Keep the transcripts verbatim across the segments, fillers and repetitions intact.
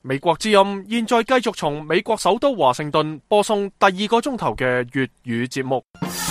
美國之音現在繼續從美國首都華盛頓播送第二個鐘頭嘅粵語節目。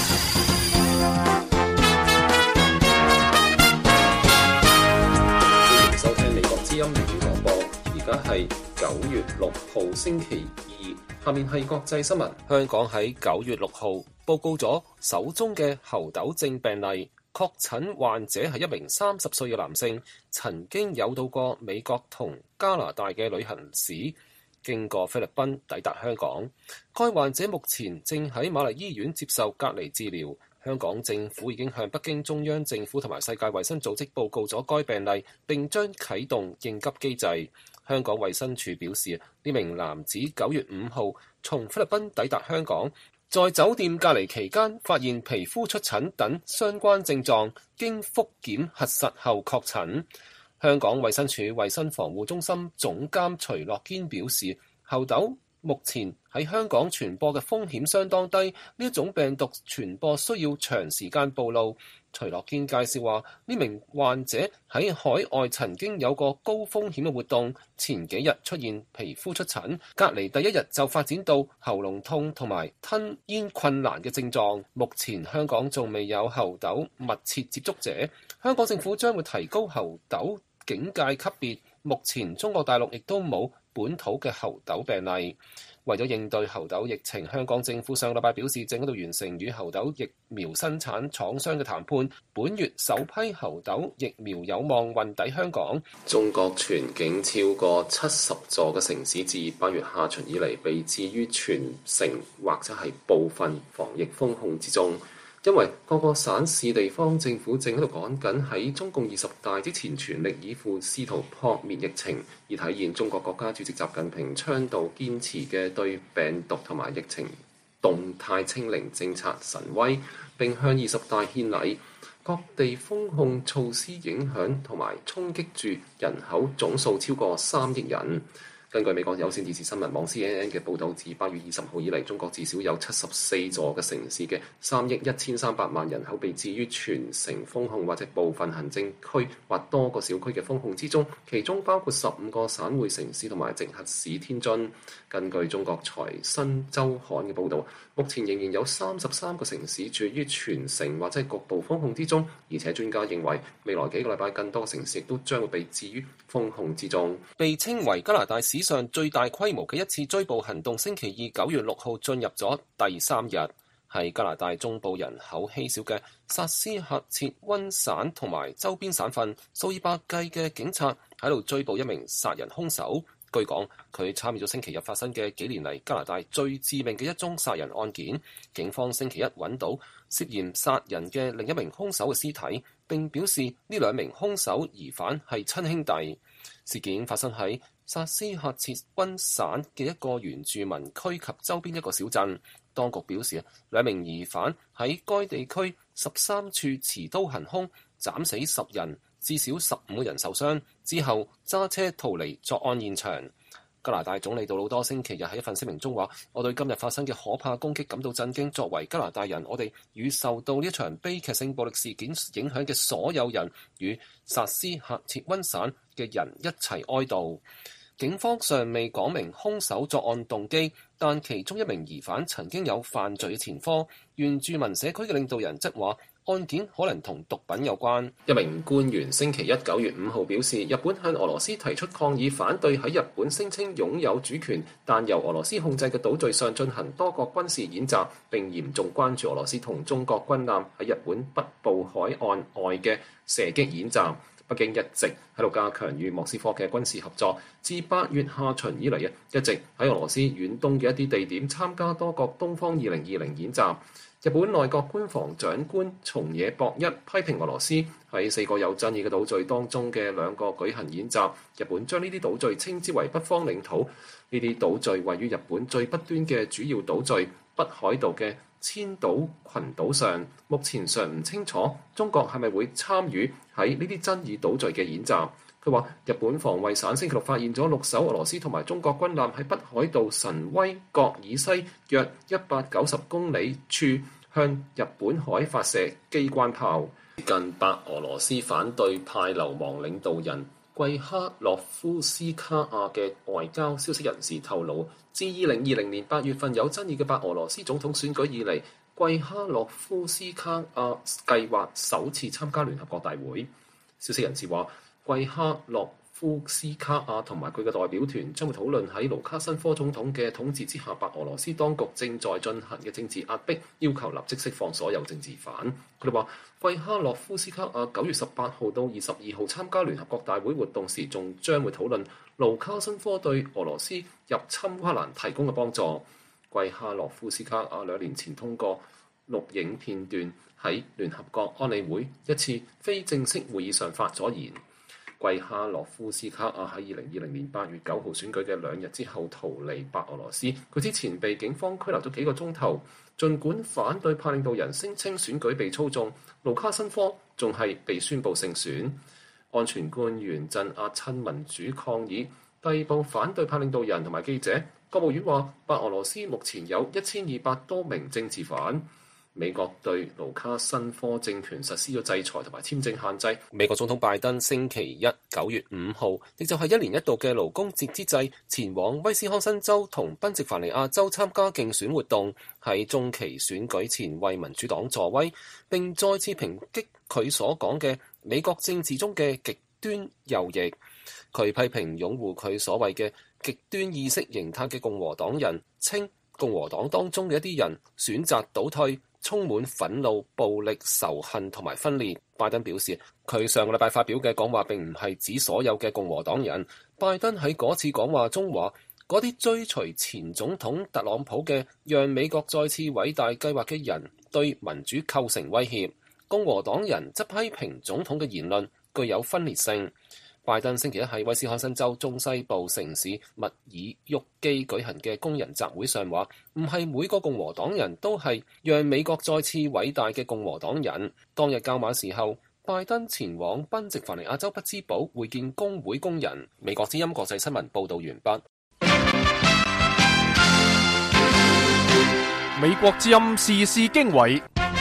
歡迎收聽美國之音粵語廣播，而家係九月六號星期二，下面係國際新聞。香港喺九月六號報告咗首宗嘅猴痘症病例。確診患者係一名三十歲嘅男性，曾經有到過美國同加拿大嘅旅行史，經過菲律賓抵達香港。該患者目前正喺瑪麗醫院接受隔離治療。香港政府已經向北京中央政府同埋世界衛生組織報告咗該病例，並將啟動應急機制。香港衛生署表示，呢名男子九月五號從菲律賓抵達香港，在酒店隔離期間發現皮膚出疹等相關症狀，經復檢核實後確診。香港衛生署衛生防護中心總監徐樂堅表示，猴痘目前喺香港傳播嘅風險相當低，呢一種病毒傳播需要長時間暴露。徐樂堅介紹話，呢名患者喺海外曾經有過高風險嘅活動，前幾日出現皮膚出疹，隔離第一日就發展到喉嚨痛同埋吞咽困難嘅症狀。目前香港仲未有猴痘密切接觸者，香港政府將會提高猴痘警戒級別。目前中國大陸亦都冇本土嘅猴痘病例。為咗應對猴痘疫情，香港政府上個禮拜表示正喺度完成與猴痘疫苗生產廠商嘅談判，本月首批猴痘疫苗有望運抵香港。中國全境超過七十座嘅城市自八月下旬以嚟被置於全城或者係部分防疫封控之中。因為各個省市地方政府正喺度趕緊喺中共二十大之前全力以赴，試圖撲滅疫情，以體現中國國家主席習近平倡導堅持嘅對病毒同埋疫情動態清零政策神威，並向二十大獻禮。各地封控措施影響同埋衝擊住人口總數超過三億人。根據美國有線電視新聞網 C N N 嘅報導，自八月二十號以嚟，中國至少有七十四座嘅城市嘅三億一千三百萬人口被置於全城封控或者部分行政區或多個小區嘅封控之中，其中包括十五個省會城市同埋直轄市天津。根據中國財新週刊嘅報導，目前仍然有三十三個城市處於全城或者局部封控之中，而且專家認為未來幾個禮拜更多城市亦都將會被置於封控之中。被稱為加拿大史上最大規模嘅一次追捕行動，星期二九月六號進入咗第三日，係加拿大中部人口稀少嘅薩斯喀徹溫省同埋周邊省份，數以百計嘅警察喺度追捕一名殺人兇手。據講，佢參與咗星期日發生嘅幾年嚟加拿大最致命嘅一宗殺人案件。警方星期一揾到涉嫌殺人嘅另一名兇手嘅屍體，並表示呢兩名兇手疑犯係親兄弟。事件發生喺薩斯喀徹溫省嘅一個原住民區及周邊一個小鎮。當局表示，兩名疑犯喺該地區十三處持刀行兇，斬死十人，至少十五個人受傷，之後揸車逃離作案現場。加拿大總理杜魯多星期日喺一份聲明中話：我對今日發生嘅可怕攻擊感到震驚。作為加拿大人，我哋與受到呢一場悲劇性暴力事件影響嘅所有人與薩斯喀徹溫省嘅人一齊哀悼。警方尚未講明兇手作案動機，但其中一名疑犯曾經有犯罪嘅前科。原住民社區嘅領導人則話，案件可能同毒品有關。一名官員星期一九月五號表示，日本向俄羅斯提出抗議，反對喺日本聲稱擁有主權但由俄羅斯控制嘅島嶼上進行多國軍事演習，並嚴重關注俄羅斯同中國軍艦喺日本北部海岸外嘅射擊演習。北京一直喺度加強與莫斯科嘅軍事合作，自八月下旬以嚟啊，一直喺俄羅斯遠東嘅一啲地點參加多國東方二零二零演習。日本內閣官房長官松野博一批評俄羅斯喺四個有爭議嘅島嶼當中嘅兩個舉行演習。日本將呢啲島嶼稱之為北方領土。呢啲島嶼位於日本最北端嘅主要島嶼北海道嘅千島群島上。目前尚唔清楚中國係咪會參與喺呢啲爭議島嶼嘅演習。佢話日本防衛省星期六發現咗六艘俄羅斯同埋中國軍艦喺北海道神威角以西約一百九十公里處向日本海發射機關炮。近白俄羅斯反對派流亡領導人季哈諾夫斯卡亞嘅外交消息人士透露，自二零二零年八月份有爭議嘅白俄羅斯總統選舉以嚟，季哈諾夫斯卡亞計劃首次參加聯合國大會。消息人士話，季哈諾夫斯卡亞同埋佢嘅代表團將會討論喺盧卡申科總統嘅統治之下，白俄羅斯當局正在進行嘅政治壓迫，要求立即釋放所有政治犯。佢哋話，季哈諾夫斯卡亞九月十八號到二十二號參加聯合國大會活動時，仲將會討論盧卡申科對俄羅斯入侵烏克蘭提供嘅幫助。季哈諾夫斯卡亞兩年前通過錄影片段喺聯合國安理會一次非正式會議上發咗言。季哈諾夫斯卡亞喺二零二零年八月九號選舉嘅兩日之後逃離白俄羅斯，佢之前被警方拘留咗幾個鐘頭。儘管反對派領導人聲稱選舉被操縱，盧卡申科仲係被宣布勝選。安全官員鎮壓親民主抗議，逮捕反對派領導人同埋記者。國務院話，白俄羅斯目前有一千二百多名政治犯。美國對盧卡申科政權實施咗制裁同埋簽證限制。美國總統拜登星期一九月五號，亦就係一年一度嘅勞工節之際，前往威斯康辛州同賓夕凡尼亞州參加競選活動，喺中期選舉前為民主黨助威，並再次抨擊佢所講嘅美國政治中嘅極端右翼。佢批評擁護佢所謂嘅極端意識形態嘅共和黨人，稱共和黨當中嘅一啲人選擇倒退，充滿憤怒、暴力、仇恨同埋分裂。拜登表示，佢上個禮拜發表嘅講話並唔係指所有嘅共和黨人。拜登喺嗰次講話中話，嗰啲追隨前總統特朗普嘅讓美國再次偉大計劃嘅人對民主構成威脅。共和黨人則批評總統嘅言論具有分裂性。拜登星期一喺威斯康辛州中西部城市密爾沃基舉行嘅工人集會上話，唔係每個共和黨人都係讓美國再次偉大嘅共和黨人。當日較晚時候，拜登前往賓夕凡尼亞州匹茲堡會見工會工人。美國之音國際新聞報道完畢。 美國之音時事經緯。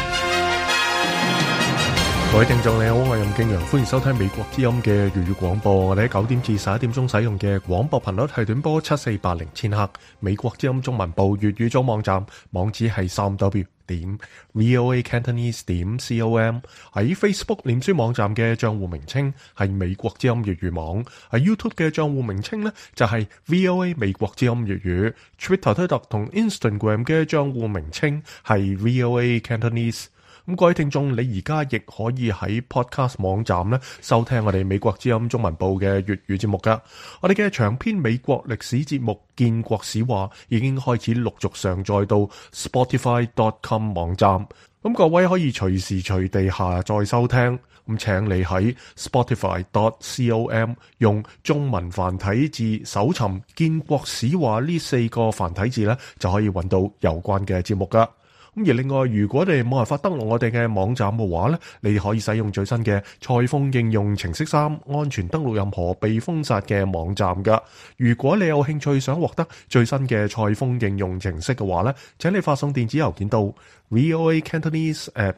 各位聽眾你好，我係任敬陽，歡迎收聽美國之音嘅粵語廣播。我哋喺九點至十一點鐘使用嘅廣播頻率係短波七四八零千赫。美國之音中文部粵語組網站網址係三 w 點 voa cantonese 點 com。喺 Facebook 臉書網站嘅賬戶名稱係美國之音粵語網。喺 YouTube 嘅賬戶名稱呢就係 voa 美國之音粵語。Twitter 推特同 Instagram 嘅賬戶名稱係 voa cantonese。咁各位聽眾，你而家亦可以喺 Podcast 網站咧收聽我哋美國之音中文部嘅粵語節目噶。我哋嘅長篇美國歷史節目《建國史話》已經開始陸續上載到 Spotify dot com 網站。咁各位可以隨時隨地下載收聽。咁請你喺 Spotify dot com 用中文繁體字搜尋《建國史話》呢四個繁體字咧，就可以揾到有關嘅節目噶。咁而另外，如果你冇辦法登錄我哋嘅網站嘅話咧，你可以使用最新嘅蔡豐應用程式三，安全登錄任何被封殺嘅網站噶。如果你有興趣想獲得最新嘅蔡豐應用程式嘅話咧，請你發送電子郵件到 voa cantonese at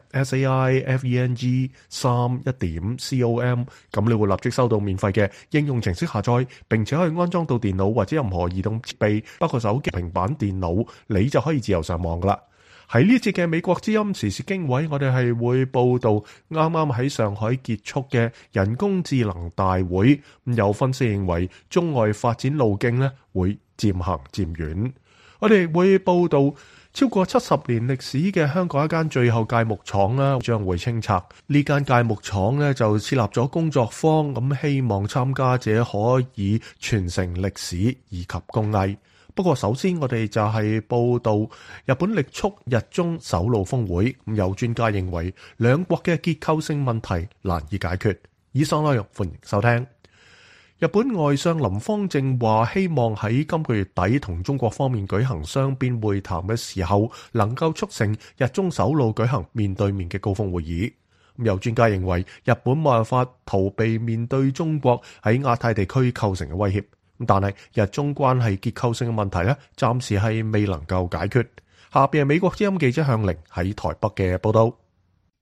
saifeng 三一點 com， 咁你會立即收到免費嘅應用程式下載，並且可以安裝到電腦或者任何移動設備，包括手機、平板電腦，你就可以自由上網噶啦。喺呢節嘅美國之音時事經緯，我哋係會報道啱啱喺上海結束嘅人工智能大會。有分析認為，中外發展路徑咧會漸行漸遠。我哋會報道超過七十年歷史嘅香港一間最後鎅木廠啦，將會清拆。呢間鎅木廠咧就設立咗工作坊，咁希望參加者可以傳承歷史以及工藝。不過首先我哋就係報道日本力促日中首腦峰會，咁有專家認為兩國嘅結構性問題難以解決。以上內容歡迎收聽。日本外相林芳正話希望喺今個月底同中國方面舉行雙邊會談嘅時候，能夠促成日中首腦舉行面對面嘅高峰會議。有專家認為日本冇辦法逃避面對中國喺亞太地區構成嘅威脅。但係日中關係結構性嘅問題咧，暫時係未能夠解決。下邊係美國之音記者向玲喺台北嘅報道。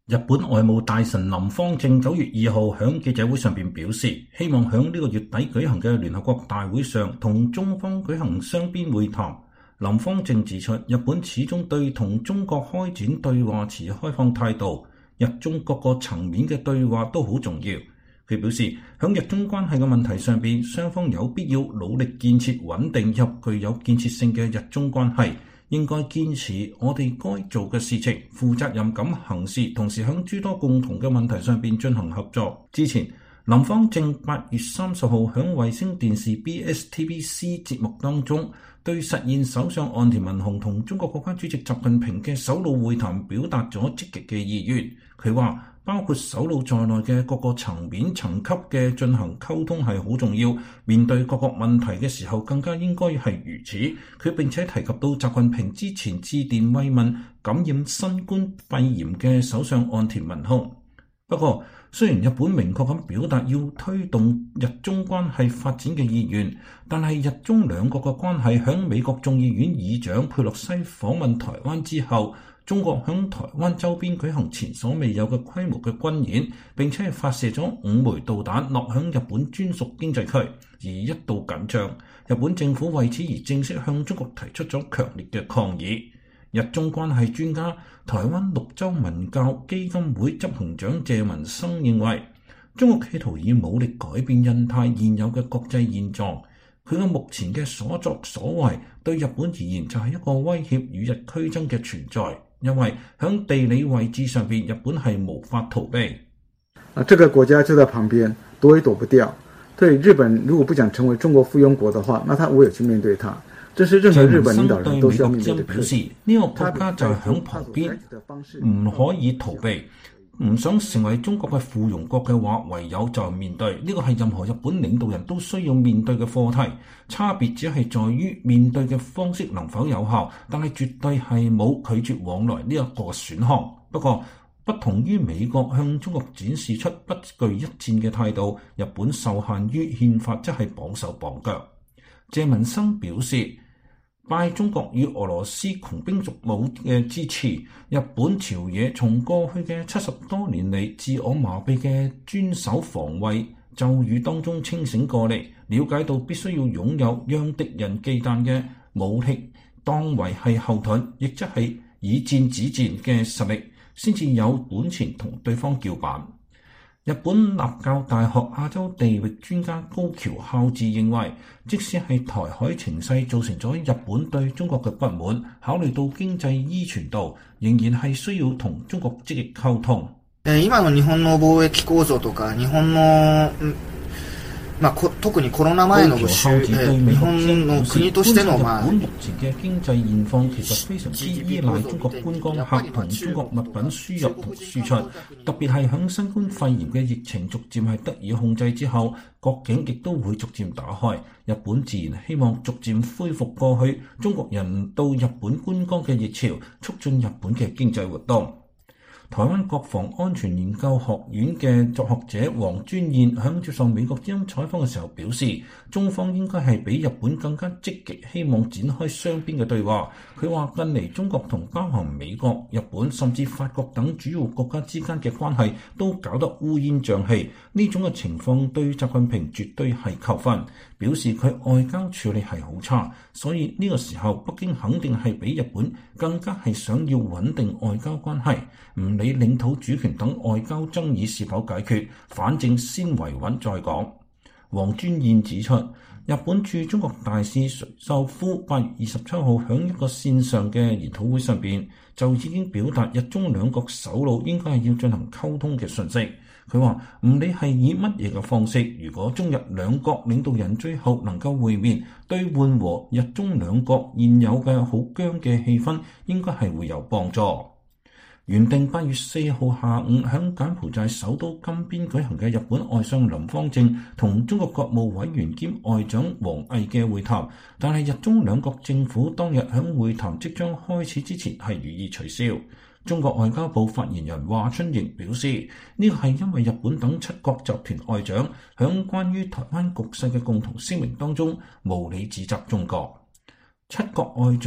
日本外務大臣林芳正九月二號喺記者會上邊表示，希望喺呢個月底舉行嘅聯合國大會上同中方舉行雙邊會談。林芳正指出，日本始終對同中國開展對話持開放態度，日中各個層面嘅對話都好重要。佢表示，喺日中關係嘅問題上邊，雙方有必要努力建設穩定又具有建設性嘅日中關係。應該堅持我哋該做嘅事情，負責任咁行事，同時喺諸多共同嘅問題上邊進行合作。之前，林芳正八月三十號喺衛星電視 B S T V C 節目當中，對實現首相岸田文雄同中國國家主席習近平嘅首腦會談表達咗積極嘅意願。佢話，包括首腦在內嘅各個層面層級嘅進行溝通係好重要，面對各個問題嘅時候更加應該係如此。佢並且提及到習近平之前致電慰問感染新冠肺炎嘅首相岸田文雄。不過，雖然日本明確咁表達要推動日中關係發展嘅意願，但係日中兩國嘅關係喺美國眾議院議長佩洛西訪問台灣之後，中國響台灣周邊舉行前所未有嘅規模嘅軍演，並且係發射咗五枚導彈落響日本專屬經濟區，而一度緊張。日本政府為此而正式向中國提出咗強烈嘅抗議。日中關係專家、台灣六州文教基金會執行長謝文生認為，中國企圖以武力改變印太現有嘅國際現狀。佢嘅目前嘅所作所為對日本而言就係一個威脅與日俱增嘅存在，因為響地理位置上邊，日本係無法逃避。 啊，這個國家就在旁邊，躲也躲不掉。對日本如果不想成為中國附庸國的話，那他唯有去面對它。這是任何日本領導人都需要面對的課題。 呢個國家就係響旁邊，唔可以逃避。唔想成為中國嘅附庸國嘅話，唯有就面對。呢個係任何日本領導人都需要面對嘅課題。差別只係在於面對嘅方式能否有效，但係絕對係冇拒絕往來呢一個選項。不過，不同於美國向中國展示出不懼一戰嘅態度，日本受限於憲法，即係綁手綁腳。謝文生表示，拜中國與俄羅斯窮兵黷武嘅支持，日本朝野從過去嘅七十多年嚟自我麻痹嘅專守防衛咒語當中清醒過嚟，了解到必須要擁有讓敵人忌憚嘅武器當為係後盾，亦即係以戰止戰嘅實力，先至有本錢同對方叫板。日本立教大學亞洲地域專家高橋孝志認為，即使係台海情勢造成咗日本對中國嘅不滿，考慮到經濟依存度，仍然係需要同中國積極溝通。 今の日本の貿易構造とか日本のまあ、特にコロナ前の日本の國としてのまあ，日本目前嘅經濟現況其實非常之依賴中國觀光客同中國物品輸入同輸出，特別係響新冠肺炎嘅疫情逐漸係得以控制之後，國境亦都會逐漸打開。日本自然希望逐漸恢復過去中國人到日本觀光嘅熱潮，促進日本嘅經濟活動。台灣國防安全研究學院嘅作學者黃尊燕喺接受美國之音採訪嘅時候表示，中方應該係比日本更加積極，希望展開雙邊嘅對話。佢話近嚟中國同包含美國、日本甚至法國等主要國家之間嘅關係都搞得烏煙瘴氣，呢種嘅情況對習近平絕對係扣分，表示佢外交處理係好差，所以呢個時候北京肯定係比日本更加係想要穩定外交關係，唔理領土主權等外交爭議是否解決，反正先維穩再講。黃尊燕指出，日本駐中國大使秀夫八月二十七號響一個線上嘅研討會上邊就已經表達日中兩國首腦應該係要進行溝通嘅訊息。佢話唔理係以乜嘢嘅方式，如果中日兩國領導人最後能夠會面，對緩和日中兩國現有嘅好僵嘅氣氛，應該係會有幫助。原定八月四號下午響柬埔寨首都金邊舉行嘅日本外相林芳正同中國國務委員兼外長王毅嘅會談，但係日中兩國政府當日響會談即將開始之前係予以取消。中國外交部發言人華春瑩表示，呢個係因為日本等七國集團外長響關於台灣局勢嘅共同聲明當中無理指責中國。七國外長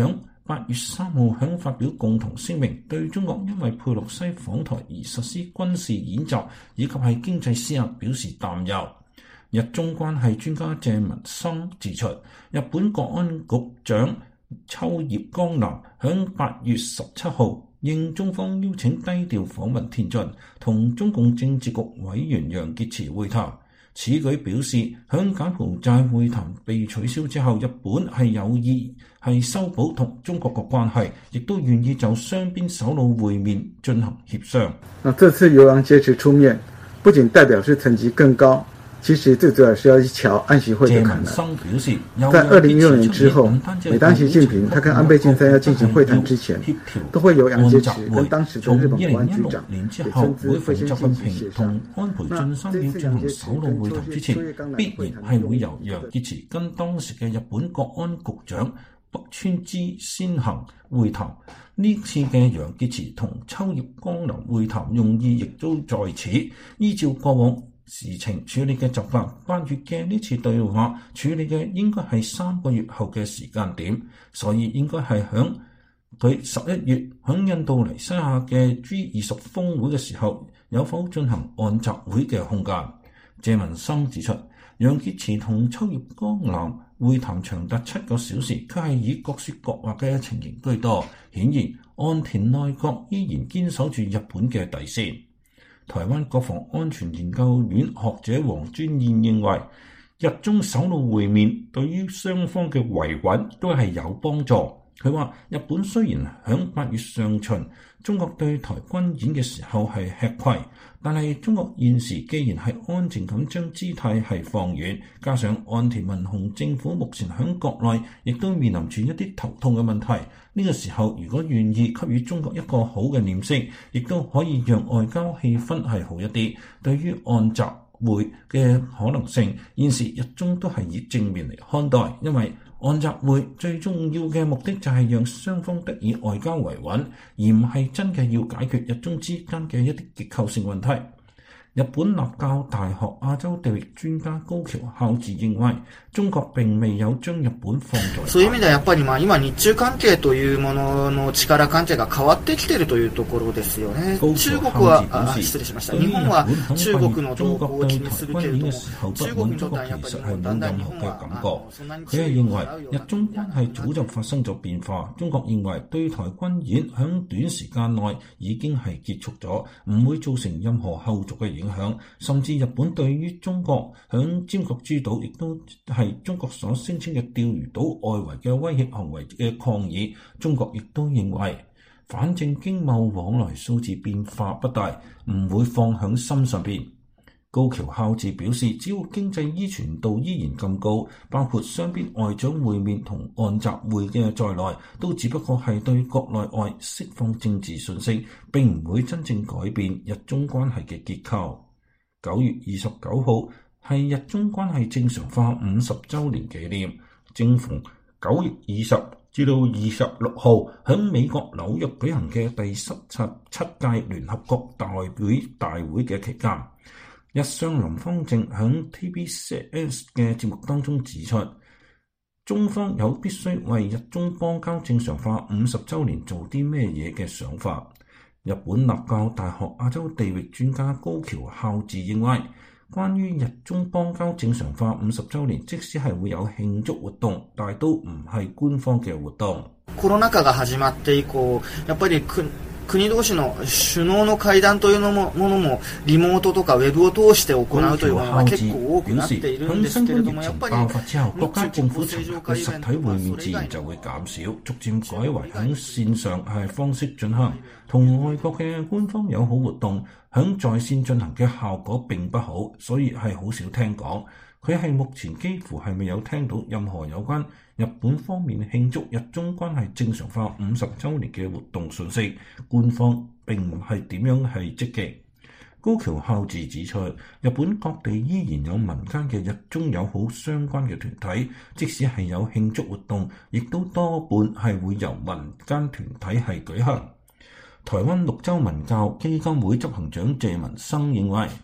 八月三號響發表共同聲明，對中國因為佩洛西訪台而實施軍事演習以及係經濟施壓表示擔憂。日中關係專家謝文生指出，日本國安局長秋葉剛男響八月十七號應中方邀請低調訪問天津，同中共政治局委員楊潔篪會談。此舉表示，響柬埔寨會談被取消之後，日本係有意係修補同中國嘅關係，亦都願意就雙邊首腦會面進行協商。 那這次由楊潔篪出面，不僅代表是層級更高，其實最主要是要一橋安習會的可能。在二零一六年之後，每當習近平他跟安倍晉三要進行會談之前，都會由楊潔篪跟當時的日本國安局長給親自會先進行協商。 安倍晉三要進行首腦會談之前，必然係會由楊潔篪跟當時嘅日本國安局長北川之先行會談。呢次嘅楊潔篪同秋葉剛男會談用意亦都在此，依照過往事情處理嘅習慣，八月嘅呢次對話處理嘅應該係三個月後嘅時間點，所以應該係響佢十一月響印度尼西亞嘅 G 二十峰會嘅時候，有否進行安習會嘅空間。謝文生指出，楊潔篪同秋葉剛男會談長達七個小時，卻係以各說各話嘅情形居多，顯然岸田內閣依然堅守住日本嘅底線。台灣國防安全研究院學者黃尊燕認為，日中首腦會面對於雙方嘅維穩都係有幫助。佢話日本雖然響八月上旬中國對台軍演嘅時候係吃虧，但係中國現時既然係安靜咁將姿態係放軟，加上岸田文雄政府目前響國內亦都面臨住一啲頭痛嘅問題，呢個時候如果願意給予中國一個好嘅臉色，亦都可以讓外交氣氛係好一啲。對於安習會嘅可能性，現時日中都係以正面嚟看待，因為安習會最重要嘅目的就係讓雙方得以外交維穩，而唔係真嘅要解決日中之間嘅一啲結構性問題。日本立教大學亞洲地域專家高橋孝治認為，中國並未有將日本放在。 そういう意味ではやっぱりまあ今日中関係というものの力関係が変わってきているというところですよね。中國はあ失礼しました。日本は中國の動向を気にするけれども、中國の段やっぱりもうだんだん日本は佢係認為日中關係早就發生咗變化。中國認為對台軍演響短時間內已經係結束咗，唔會造成任何後續嘅影響。甚至日本對於中國響尖閣諸島亦都係中國所聲稱嘅釣魚島外圍嘅威脅行為嘅抗議，中國亦都認為反正經貿往來數字變化不大，唔會放響心上邊。高橋孝治表示，只要經濟依存度依然咁高，包括雙邊外長會面同安習會嘅在內，都只不過係對國內外釋放政治訊息，並唔會真正改變日中關係嘅結構。九月二十九號係日中關係正常化五十週年紀念，正逢九月二十至到二十六號喺美國紐約舉行嘅第十七屆聯合國大會大會嘅期間，日相林芳正喺 T B C S 嘅節目當中指出，中方有必須為日中邦交正常化五十週年做啲咩嘢嘅想法。日本立教大學亞洲地域專家高橋孝治認為，關於日中邦交正常化五十週年，即使係會有慶祝活動，但都唔係官方嘅活動。 コロナ禍が始まって以降、やっぱり国同士の首脳の會談というのもものもリモートとかウェブを通して行うというものが結構多くなっているんですけれども、やっぱり爆發之後，國家政府尋求嘅實體會面自然就會減少，逐漸改為響線上係方式進行。同外國嘅官方友好活動響在線進行嘅效果並不好，所以係好少聽講。佢係目前幾乎係未有聽到任何有關日本方面慶祝日中關係正常化五十週年嘅活動訊息，官方並唔係點樣係積極。高橋孝治指出，日本各地依然有民間嘅日中友好相關嘅團體，即使係有慶祝活動，亦都多半係會由民間團體係舉行。台灣六州文教基金會執行長謝文生認為，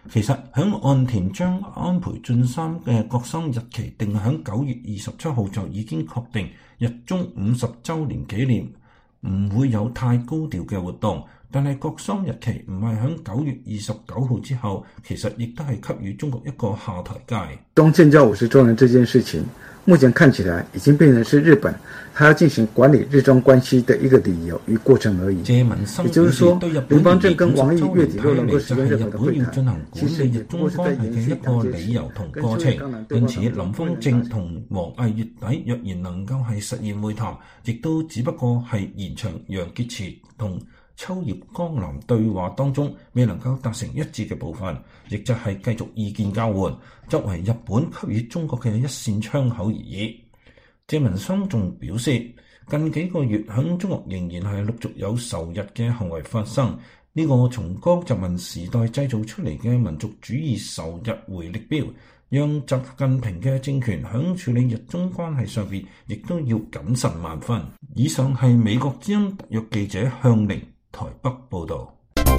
其實響岸田將安倍晉三嘅國殤日期定響九月二十七號就已經確定，日中五十週年紀念唔會有太高調嘅活動。但係國殤日期唔係響九月二十九號之後，其實亦都係給予中國一個下台階。 東建交五十週年這件事情，目前看起來已經變成是日本，他要進行管理日中關係的一個理由與過程而已。 謝文生也就是說，林芳正跟王毅月底睇六能夠實現嚟就係日本的會日本要進行談，其管理日實也不過是在中關係嘅一延續個理由同過程。因此，林芳正同王毅月底若然能夠係實現會談，亦都只不過係延長楊潔篪同秋葉江南對話當中未能夠達成一致嘅部分，亦就係繼續意見交換，作為日本給予中國嘅一扇窗口而已。謝文生仲表示，近幾個月響中國仍然係陸續有仇日嘅行為發生，呢、這個從江澤民時代製造出嚟嘅民族主義仇日回力鏢，讓習近平嘅政權響處理日中關係上邊亦都要謹慎萬分。以上係美國之音特約記者向寧台北報道。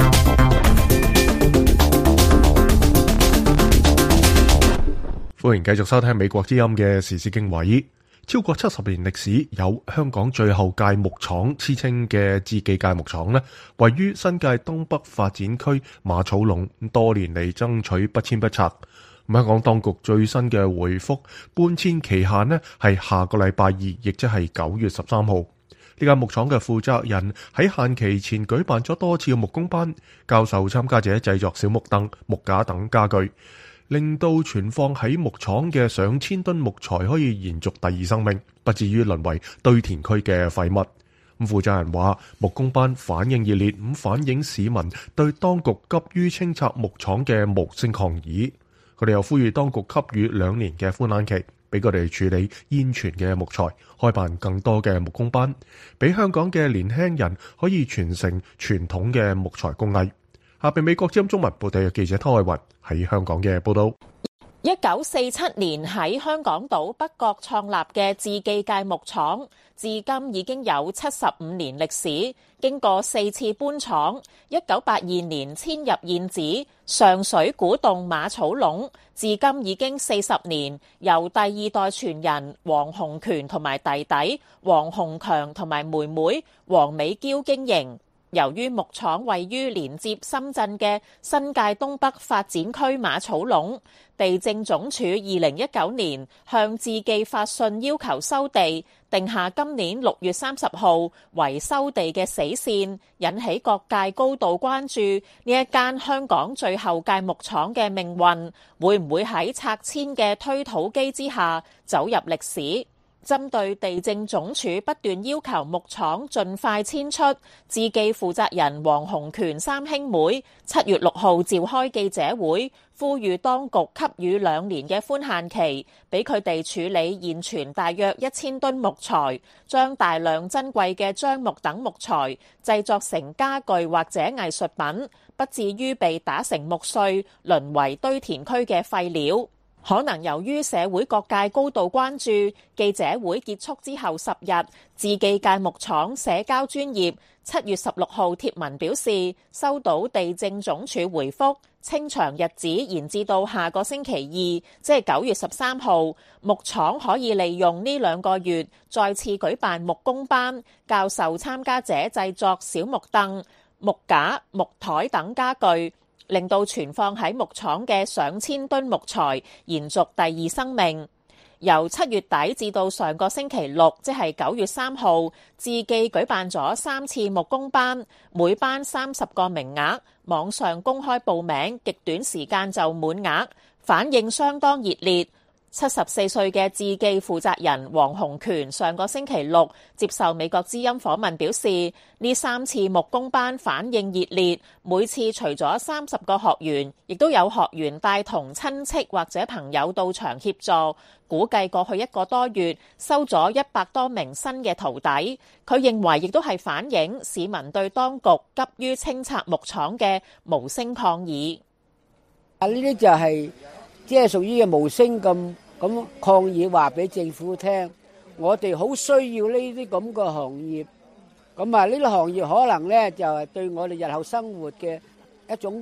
歡迎繼續收聽美國之音嘅時事經緯。超過七十年歷史，有香港最後屆木廠之稱嘅志記鎅木廠呢，位於新界東北發展區馬草壟，多年嚟爭取不遷不拆。香港當局最新嘅回覆，搬遷期限呢係下個禮拜二，亦即係九月十三號。呢間木廠嘅負責人喺限期前舉辦咗多次嘅木工班，教授參加者製作小木凳、木架等家具，令到存放喺木廠嘅上千噸木材可以延續第二生命，不至於淪為堆填區嘅廢物。咁負責人話，木工班反應熱烈，咁反映市民對當局急於清拆木廠嘅無聲抗議。佢哋又呼籲當局給予兩年嘅寬限期，俾佢哋處理現存嘅木材，開辦更多嘅木工班，俾香港嘅年輕人可以傳承傳統嘅木材工藝。下邊美國之音中文部地嘅記者湯愛雲喺香港嘅報道。 一九四七年喺香港島北角創立嘅志記鎅木廠，至今已經有七十五年歷史。經過四次搬廠，一九八二年遷入現址上水古洞馬草壟，至今已經四十年，由第二代傳人黃洪權同埋弟弟黃洪強同埋妹妹黃美嬌經營。由於木廠位於連接深圳嘅新界東北發展區馬草壟，地政總署二零一九年向志記發信要求收地，定下今年六月三十號為收地嘅死線，引起各界高度關注。呢一間香港最後鎅木廠嘅命運，會唔會喺拆遷嘅推土機之下走入歷史？針對地政總署不斷要求木廠盡快遷出，志記負責人黃洪權三兄妹七月六號召開記者會，呼籲當局給予兩年嘅寬限期，俾佢哋處理現存大約一千噸木材，將大量珍貴嘅樟木等木材製作成家具或者藝術品，不至於被打成木碎，淪為堆填區嘅廢料。可能由於社會各界高度關注，記者會結束之後十日，志記鎅木廠社交專頁七月十六號貼文表示，收到地政總署回覆，清場日子延至到下個星期二，即係九月十三號。木廠可以利用呢兩個月再次舉辦木工班，教授參加者製作小木凳、木架、木台等家具，令到存放喺木廠嘅上千噸木材延續第二生命。由七月底至到上個星期六，即係九月三號，志記舉辦咗三次木工班，每班三十個名額，網上公開報名，極短時間就滿額，反應相當熱烈。七十四歲嘅志記負責人黃洪權上個星期六接受美國之音訪問表示，呢三次木工班反應熱烈，每次除咗三十個學員，亦都有學員帶同親戚或者朋友到場協助。估計過去一個多月收咗一百多名新嘅徒弟。佢認為亦都係反映市民對當局急於清拆木廠嘅無聲抗議。 啊，呢啲就係即係屬於嘅無聲咁咁抗議，話俾政府聽，我哋好需要呢啲咁嘅行業。咁啊，呢啲行業可能咧就係對我哋日後生活嘅一種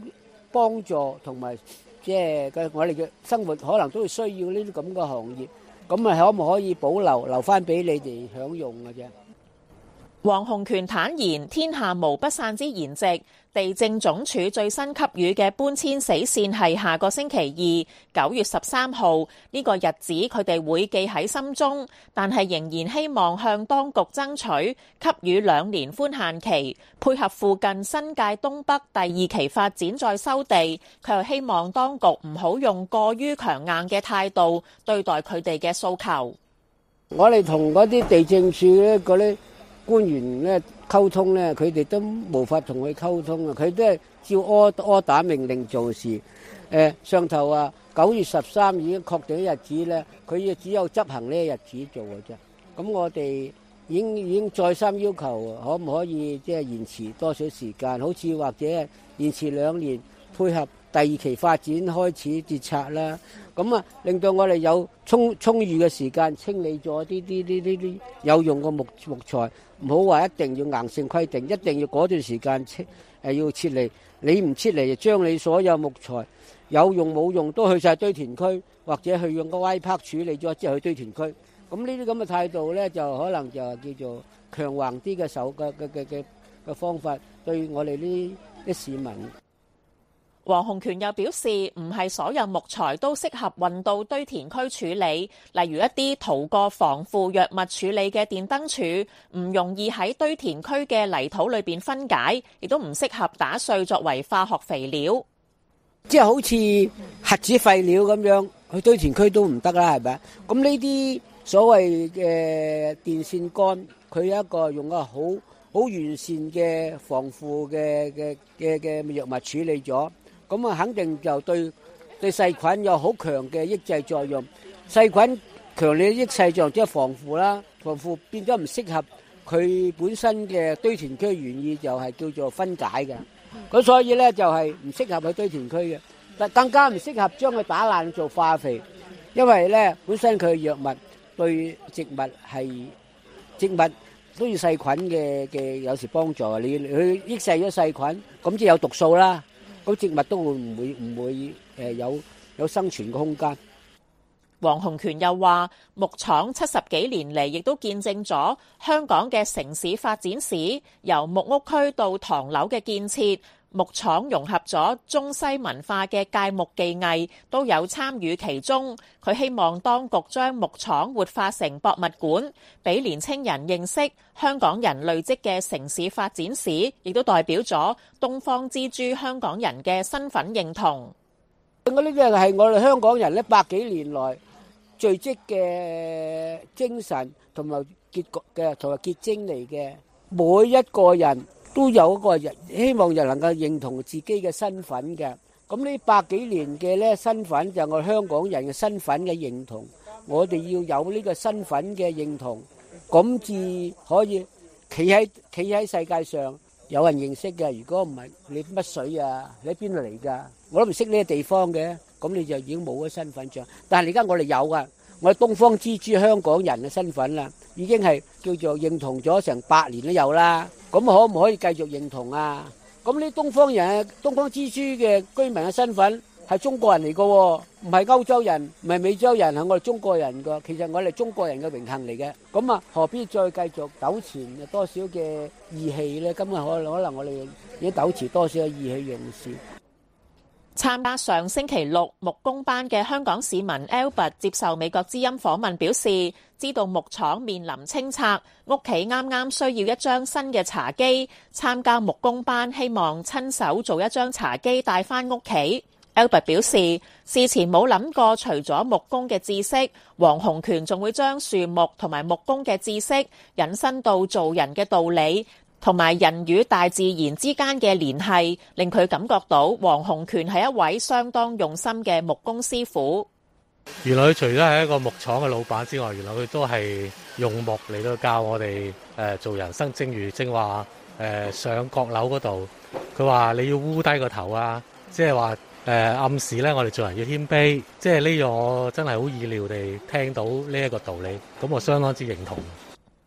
幫助同埋即係嘅我哋嘅生活可能都會需要呢啲咁嘅行業，咁啊可唔可以保留留翻俾你哋享用嘅啫？ 黃洪權坦言，天下無不散之筵席。地政總署最新給予嘅搬遷死線係下個星期二九月十三號呢個日子，佢哋會記喺心中，但係仍然希望向當局爭取給予兩年寬限期，配合附近新界東北第二期發展再收地。佢又希望當局唔好用過於強硬嘅態度對待佢哋嘅訴求。 我哋同嗰啲地政署咧嗰啲官員咧溝通咧，佢哋都無法同佢溝通啊！佢都係照柯柯打命令做事。誒上頭啊，九月十三已經確定日子咧，佢亦只有執行呢個日子做嘅啫。咁我哋已經已經再三要求，可唔可以即係延遲多少時間？好似或者延遲兩年，配合第二期發展開始截拆啦。咁啊，令到我哋有充充裕嘅時間清理咗啲啲啲啲啲有用嘅木木材。唔好話一定要硬性規定，一定要嗰段時間撤誒要撤離。你唔撤離，就將你所有木材有用冇用都去晒堆填區，或者去用個 Y P 處理咗之後去堆填區。咁呢啲咁嘅態度咧，就可能就叫做強橫啲嘅手嘅嘅嘅嘅嘅方法，對我哋呢啲市民。 黃洪權又表示，唔係所有木材都適合運到堆填區處理，例如一啲逃過防腐藥物處理嘅電燈柱，唔容易喺堆填區嘅泥土裏邊分解，亦都唔適合打碎作為化學肥料。 即係好似核子廢料咁樣，去堆填區都唔得啦，係咪？咁呢啲所謂嘅電線桿，佢有一個用個好好完善嘅防腐嘅嘅嘅嘅藥物處理咗。咁啊，肯定就對對細菌有好強嘅抑制作用。細菌強烈抑制作用即係防腐啦，防腐變咗唔適合佢本身嘅堆填區原意就係叫做分解嘅。咁所以咧就係唔適合去堆填區嘅，但更加唔適合將佢打爛做化肥，因為咧本身佢嘅藥物對植物係植物都要細菌嘅嘅有時幫助。你佢抑制咗細菌，咁即係有毒素啦。咁植物都會唔會唔會誒有有生存嘅空間？ 黃洪權又話，木廠七十幾年嚟，亦都見證咗香港嘅城市發展史，由木屋區到唐樓嘅建設。木廠融合咗中西文化嘅戒木技藝，都有參與其中。佢希望當局將木廠活化成博物館，俾年青人認識香港人累積嘅城市發展史，亦都代表咗東方之珠香港人嘅身份認同。 呢啲係我哋香港人咧百幾年來聚積嘅精神同埋結局嘅同埋結晶嚟嘅，每一個人都有一個人希望人能夠認同自己嘅身份嘅。咁呢百幾年嘅咧身份就係我香港人嘅身份嘅認同。我哋要有呢個身份嘅認同，咁至可以企喺企喺世界上有人認識嘅。如果唔係，你乜水啊？你喺邊度嚟㗎？我都唔識呢個地方嘅，咁你就已經冇咗身份證。但係而家我哋有啊，我哋東方之珠香港人嘅身份啦，已經係叫做認同咗成百年都有啦。咁可唔可以繼續認同啊？咁呢東方人、東方之珠嘅居民嘅身份係中國人嚟㗎，唔係歐洲人，唔係美洲人，係我哋中國人㗎。其實我哋中國人嘅榮幸嚟嘅。咁啊，何必再繼續糾纏多少嘅義氣咧？今日可能可能我哋已經糾纏多少嘅義氣用事。 參加上星期六木工班嘅香港市民 Albert 接受美國之音訪問表示，知道木廠面臨清拆，屋企啱啱需要一張新嘅茶几，參加木工班希望親手做一張茶几帶返屋企。Albert 表示，事前冇諗過除咗木工嘅知識，黃洪權仲會將樹木同埋木工嘅知識引申到做人嘅道理，同埋人與大自然之間嘅聯繫，令佢感覺到黃洪權係一位相當用心嘅木工師傅。 原來佢除咗係一個木廠嘅老闆之外，原來佢都係用木嚟到教我哋誒做人生。正如正話誒上閣樓嗰度，佢話你要烏低個頭啊，即係話誒暗示咧，我哋做人要謙卑。即係呢個我真係好意料地聽到呢一個道理，咁我相當之認同。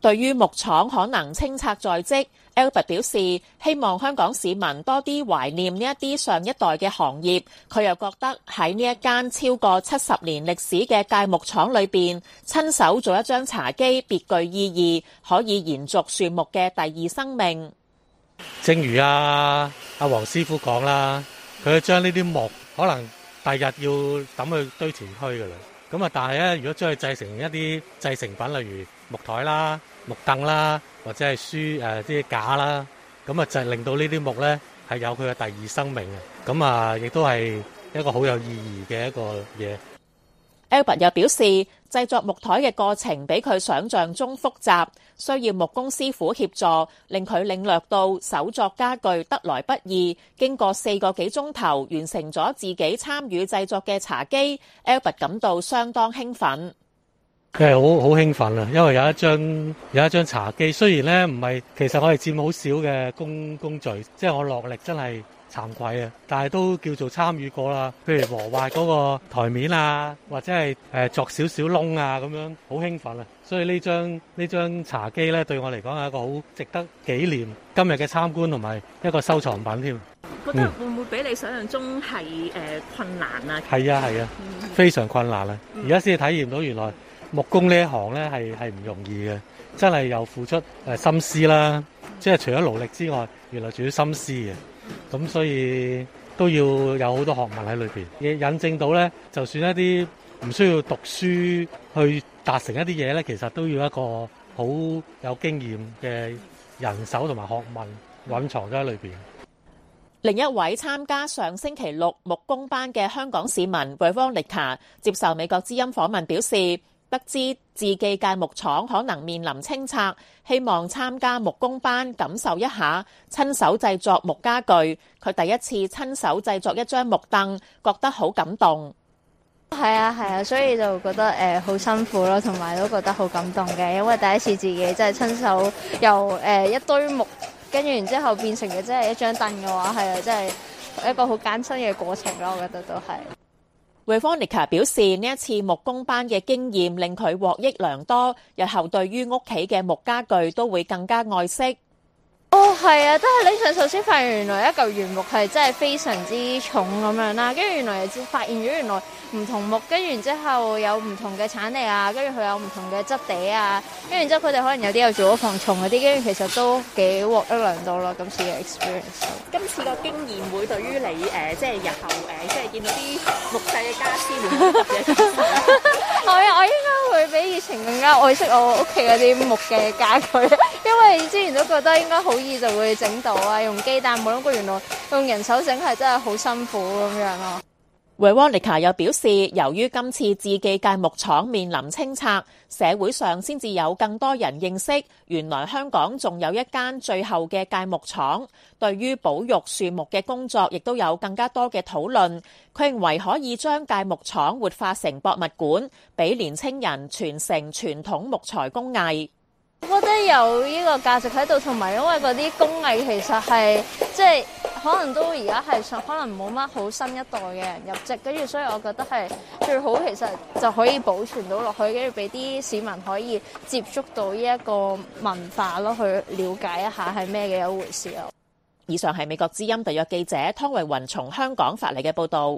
對於木廠可能清拆在即， Albert 表示希望香港市民多啲懷念呢一啲上一代嘅行業。佢又覺得喺呢一間超過七十年歷史嘅鎅木廠裏邊，親手做一張茶几別具意義，可以延續樹木嘅第二生命。 正如阿阿黃師傅講啦，佢將呢啲木可能第日要抌去堆填區㗎啦。咁啊，但係咧，如果將佢製成一啲製成品，例如木台啦、木凳啦，或者係書誒啲架啦，咁啊就令到呢啲木咧係有佢嘅第二生命嘅。咁啊，亦都係一個好有意義嘅一個嘢。 Albert 又表示，製作木台嘅過程比佢想象中複雜，需要木工師傅協助，令佢領略到手作家具得來不易。經過四個幾鐘頭，完成咗自己參與製作嘅茶几， Albert 感到相當興奮。 佢係好好興奮啊，因為有一張有一張茶几，雖然咧唔係，其實我係佔好少嘅工工序，即係我落力真係慚愧啊，但係都叫做參與過啦。譬如和滑嗰個台面啊，或者係誒作少少窿啊，咁樣好興奮啊。所以呢張呢張茶几咧，對我嚟講係一個好值得紀念今日嘅參觀同埋一個收藏品添。 覺得會唔會比你想象中係誒困難啊？ 係啊係啊，非常困難啊！而家先體驗到原來木工呢一行咧係係唔容易嘅，真係又付出誒心思啦，即係除咗勞力之外，原來仲要心思嘅。咁所以都要有好多學問喺裏邊，亦引證到咧，就算一啲唔需要讀書去達成一啲嘢咧，其實都要一個好有經驗嘅人手同埋學問蘊藏咗喺裏邊。 另一位參加上星期六木工班嘅香港市民 Veronica 接受美國之音訪問表示，得知志記鎅木廠可能面臨清拆，希望參加木工班感受一下親手製作木家具。佢第一次親手製作一張木凳，覺得好感動。 係啊係啊，所以就覺得誒好、呃、辛苦咯，同埋都覺得好感動嘅，因為第一次自己真係親手由誒、呃、一堆木，跟住然之後變成嘅真係一張凳嘅話，係啊，真係一個好艱辛嘅過程咯，我覺得都係。 Veronica 表示呢一次木工班嘅經驗令佢獲益良多，日後對於屋企嘅木家具都會更加愛惜。 哦，係啊，都係拎上首先發現原來一嚿原木係真係非常之重咁樣啦，跟住原來又發現咗原來唔同木，跟住然之後有唔同嘅產地啊，跟住佢有唔同嘅質地啊，跟住然之後佢哋可能有啲有做咗防蟲嗰啲，跟住其實都幾獲益良多咯。今次嘅 experience， 今次個經驗會對於你誒、呃，即係日後誒、呃，即係見到啲木製嘅家私會唔會特別嘅感受？ 我我應該會比以前更加愛惜我屋企嗰啲木嘅家具，因為之前都覺得應該好易就會整到啊，用機，但冇諗過原來用人手整係真係好辛苦咁樣咯。 Veronica 又表示，由於今次志記鎅木廠面臨清拆，社會上先至有更多人認識，原來香港仲有一間最後嘅鎅木廠。對於保育樹木嘅工作，亦都有更加多嘅討論。佢認為可以將鎅木廠活化成博物館，俾年青人傳承傳統木材工藝。 我覺得有呢個價值喺度，同埋因為嗰啲工藝其實係即係可能都而家係可能冇乜好新一代嘅人入職，跟住所以我覺得係最好其實就可以保存到落去，跟住俾啲市民可以接觸到呢一個文化咯，去了解一下係咩嘅一回事啊。 以上係美國之音特約記者湯慧雲從香港發嚟嘅報導。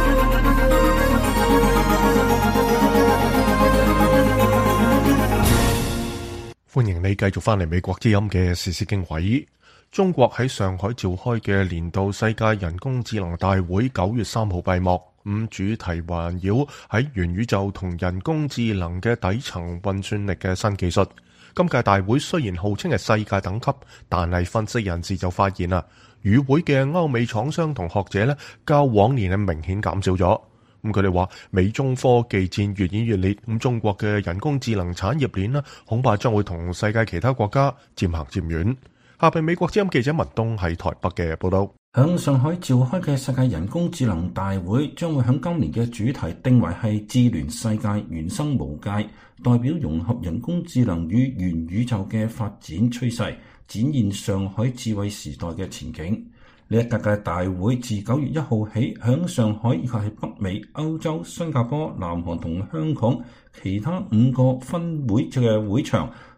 歡迎你繼續翻嚟美國之音嘅時事經緯。中國喺上海召開嘅年度世界人工智能大會九月三號閉幕，咁主題環繞喺元宇宙同人工智能嘅底層運算力嘅新技術。今屆大會雖然號稱係世界等級，但係分析人士就發現啦，與會嘅歐美廠商同學者咧，較往年係明顯減少咗。咁佢哋話美中科技戰越演越烈，咁中國嘅人工智能產業鏈呢，恐怕將會同世界其他國家漸行漸遠。下邊美國之音記者文東喺台北嘅報道。 響上海召開嘅世界人工智能大會將會響今年嘅主題定為係智聯世界原生無界，代表融合人工智能與元宇宙嘅發展趨勢，展現上海智慧時代嘅前景。呢一屆嘅大會自九月一號起，響上海以及係北美、歐洲、新加坡、南韓同香港其他五個分會嘅會場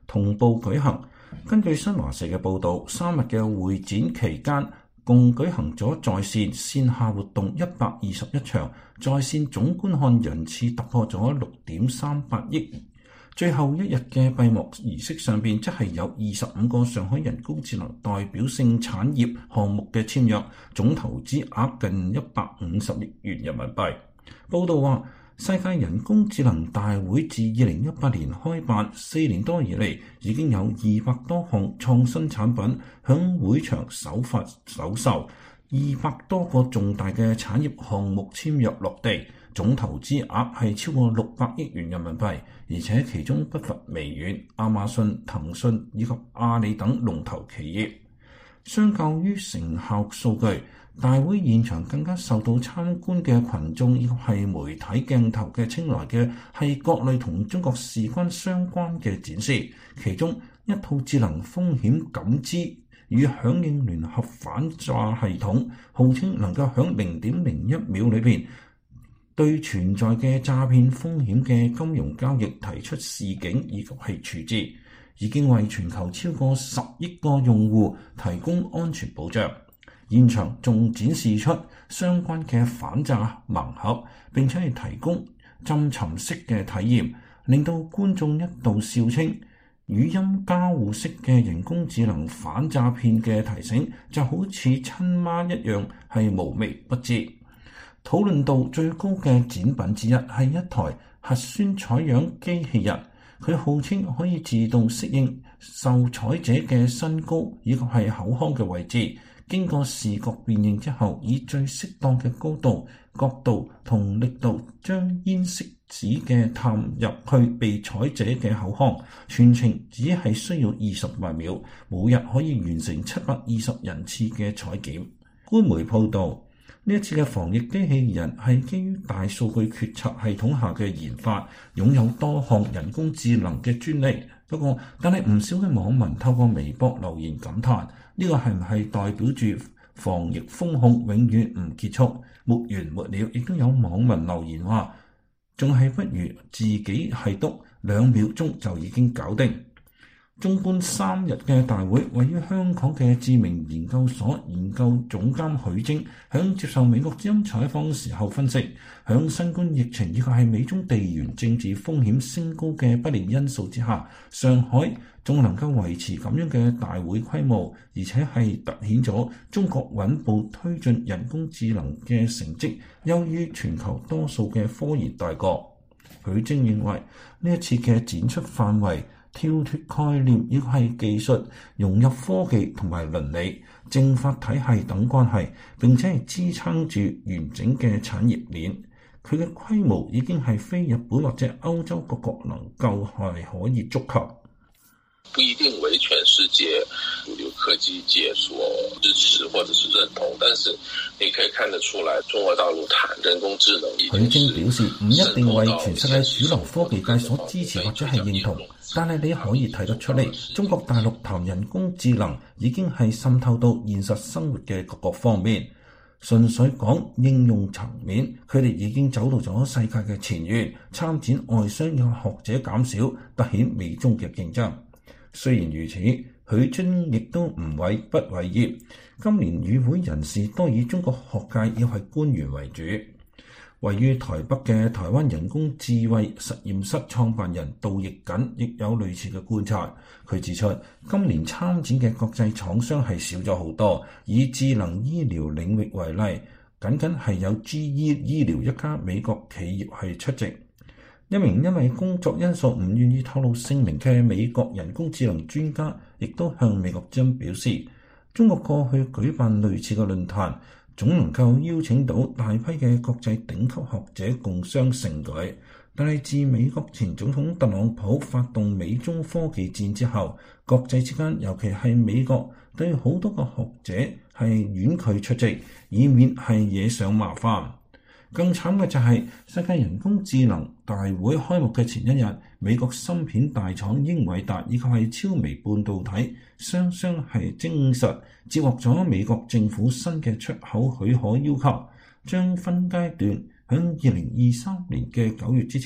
同步舉行。根據新華社嘅報導，三日嘅會展期間共舉行咗在線、線下活動一百二十一場，在線總觀看人次突破咗六點三八億。最後一日嘅閉幕儀式上邊，即係有二十五個上海人工智能代表性產業項目嘅簽約，總投資額近一百五十億元人民幣。報道話，世界人工智能大會自二零一八年開辦四年多以嚟，已經有二百多項創新產品響會場首發首售，二百多個重大嘅產業項目簽約落地，總投資額係超過六百億元人民幣，而且其中不乏微軟、亞馬遜、騰訊以及阿里等龍頭企業。相較於成效數據，大會現場更加受到參觀嘅群眾以及係媒體鏡頭嘅青睞嘅係各類同中國事關相關嘅展示，其中一套智能風險感知與響應聯合反詐系統，號稱能夠響零點零一秒裏邊對存在嘅詐騙風險嘅金融交易提出示警以及係處置，已經為全球超過十億個用戶提供安全保障。現場仲展示出相關嘅反詐盲盒，並且係提供浸沉式嘅體驗，令到觀眾一度笑稱語音交互式嘅人工智能反詐騙嘅提醒就好似親媽一樣係無微不至。討論度最高嘅展品之一係一台核酸採樣機器人，佢號稱可以自動適應受採者嘅身高以及係口腔嘅位置，經過視覺辨認之後，以最適當嘅高度、角度同力度將咽拭子嘅探入去被採者嘅口腔，全程只係需要二十八秒，每日可以完成七百二十人次嘅採檢。官媒報導，呢一次嘅防疫機器人係基於大數據決策系統下嘅研發，擁有多項人工智能嘅專利。不過，但係唔少嘅網民透過微博留言感嘆，呢個係唔係代表住防疫風控永遠唔結束？沒完沒了。亦都有網民留言話，仲係不如自己係督，兩秒鐘就已經搞定。縱觀三日嘅大會，位於香港嘅知名研究所研究總監許晶響接受美國之音採訪時候分析，響新冠疫情以及係美中地緣政治風險升高嘅不利因素之下，上海仲能夠維持咁樣嘅大會規模，而且係凸顯咗中國穩步推進人工智能嘅成績優於全球多數嘅科研大國。許晶認為呢一次嘅展出範圍跳脫概念，亦係技術融入科技同埋倫理、政法體系等關係，並且係支撐住完整嘅產業鏈。佢嘅規模已經係非日本或者歐洲各國能夠係可以觸及。 不一定為全世界主流科技界所支持或者是認同，但是你可以看得出來，中國大陸談人工智能已經是。 許晶表示唔一定為全世界主流科技界所支持或者係認同，但係你可以睇得出嚟，中國大陸談人工智能已經係滲透到現實生活嘅各個方面。純粹講應用層面，佢哋已經走到咗世界嘅前沿，參展外商有學者減少，凸顯美中嘅競爭。雖然如此，許晶亦都唔為不為業。今年與會人士多以中國學界亦係官員為主。位於台北嘅台灣人工智慧實驗室創辦人杜奕瑾亦有類似嘅觀察。佢指出，今年參展嘅國際廠商係少咗好多。以智能醫療領域為例，僅僅係有 G E 醫療一家美國企業係出席。一名因為工作因素唔願意透露姓名嘅美國人工智能專家，亦都向美國之音表示，中國過去舉辦類似嘅論壇，總能夠邀請到大批嘅國際頂級學者共襄盛舉。但係自美國前總統特朗普發動美中科技戰之後，國際之間，尤其係美國，對好多個學者係婉拒出席，以免係惹上麻煩。更慘嘅就係世界人工智能大會開幕嘅前一日，美國芯片大廠英偉達以及係超微半導體雙雙係證實接獲咗美國政府新嘅出口許可要求，將分階段響二零二三年嘅九月之前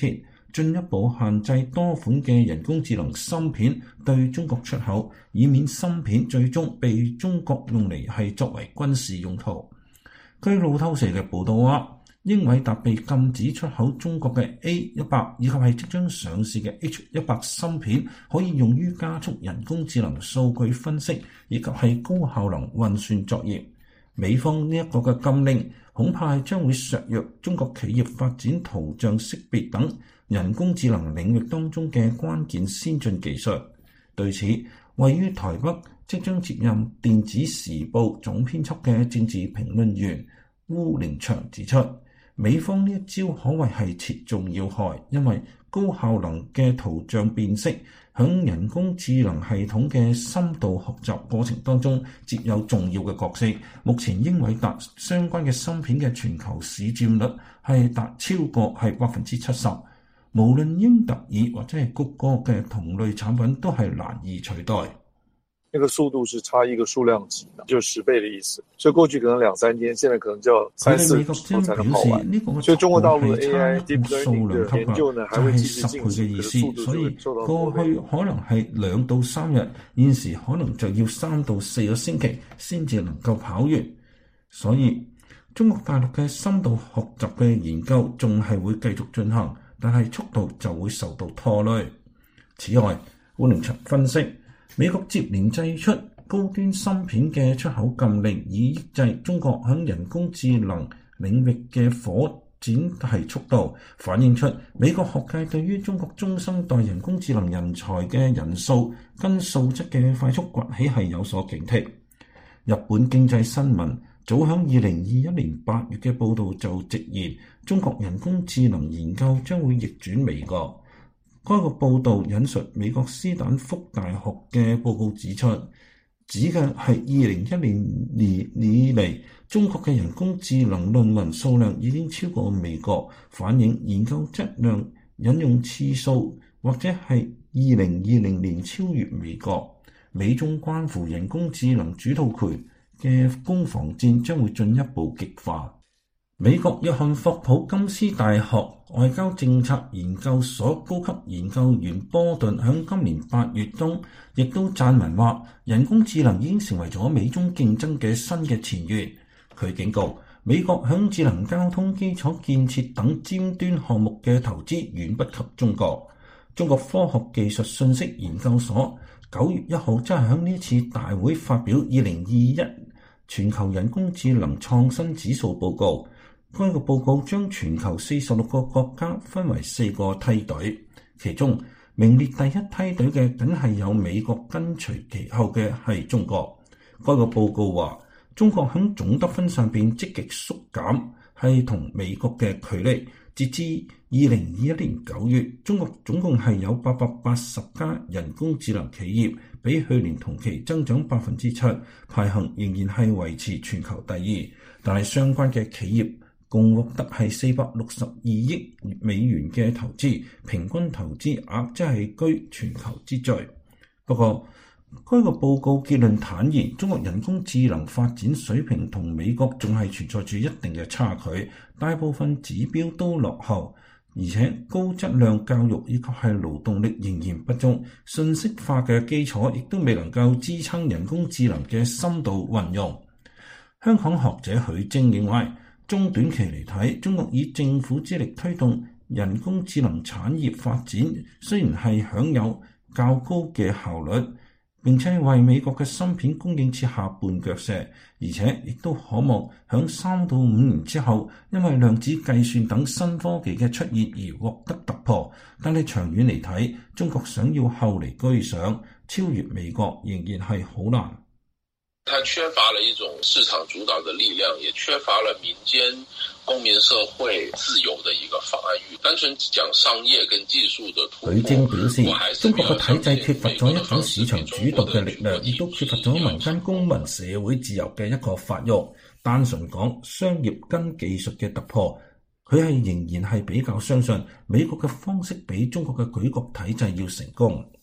進一步限制多款嘅人工智能芯片對中國出口，以免芯片最終被中國用嚟係作為軍事用途。據路透社嘅報道話，英偉達被禁止出口中國嘅 A 一百 以及係即將上市嘅 H 一百芯片，可以用於加速人工智能數據分析以及係高效能運算作業。美方呢一個嘅禁令恐怕係將會削弱中國企業發展圖像識別等人工智能領域當中嘅關鍵先進技術。對此，位於台北即將接任《電子時報》總編輯嘅政治評論員鄔凌翔指出，美方呢一招可謂係切中要害，因為高效能嘅圖像辨識響人工智能系統嘅深度學習過程當中佔有重要嘅角色。目前英偉達相關嘅芯片嘅全球市佔率係達超過係百分之七十，無論英特爾或者係谷歌嘅同類產品都係難以取代。 那個速度是差一個數量級的，就十倍的意思。所以過去可能兩三天，現在可能就要三四五天才能跑完。所以中國大陸的 A I deep learning 嘅研究呢，還會繼續進行，可是速度就會受到拖累。 過去可能係兩到三日，現時可能就要三到四個星期先至能夠跑完。所以中國大陸嘅深度學習嘅研究仲係會繼續進行，但係速度就會受到拖累。此外，鄔凌翔分析，美國接連祭出高端芯片嘅出口禁令，以抑制中國響人工智能領域嘅火展係速度，反映出美國學界對於中國中生代人工智能人才嘅人數跟素質嘅快速崛起係有所警惕。日本經濟新聞早響二零二一年八月嘅報導就直言，中國人工智能研究將會逆轉美國。該個報導引述美國斯坦福大學嘅報告指出，指嘅係二零一零年以嚟，中國嘅人工智能論文數量已經超過美國，反映研究質量、引用次數或者係二零二零年超越美國。美中關乎人工智能主導權嘅攻防戰將會進一步激化。美國約翰霍普金斯大學外交政策研究所高級研究員波頓喺今年八月中亦都撰文話，人工智能已經成為咗美中競爭嘅新嘅前沿。佢警告，美國喺智能交通基礎建設等尖端項目嘅投資遠不及中國。中國科學技術信息研究所九月一號即係喺呢次大會發表二零二一全球人工智能創新指數報告。該個報告將全球四十六個國家分為四個梯隊，其中名列第一梯隊嘅梗係有美國，跟隨其後嘅係中國。該個報告話，中國喺總得分上邊積極縮減係同美國嘅距離。截至二零二一年九月，中國總共係有八百八十家人工智能企業，比去年同期增長百分之七，排行仍然係維持全球第二，但係相關嘅企業共獲得係四百六十二億美元嘅投資，平均投資額即係居全球之最。不過，該個報告結論坦言，中國人工智能發展水平同美國仲係存在住一定嘅差距，大部分指標都落後，而且高質量教育以及係勞動力仍然不足，信息化嘅基礎亦都未能夠支撐人工智能嘅深度運用。香港學者許晶認為，中短期嚟睇，中國以政府之力推動人工智能產業發展，雖然係享有較高嘅效率，並且為美國嘅芯片供應設下絆腳石，而且亦都可望響三到五年之後，因為量子計算等新科技嘅出現而獲得突破。但係長遠嚟睇，中國想要後嚟居上，超越美國，仍然係好難。 它缺乏了一種市場主導的力量，也缺乏了民間公民社會自由的一個發育。單純講商業跟技術的突破， 許晶表示，中國嘅體制缺乏咗一種市場主導嘅力量，亦都缺乏咗民間公民社會自由嘅一個發育。單純講商業跟技術嘅突破，佢係仍然係比較相信美國嘅方式比中國嘅舉國體制要成功。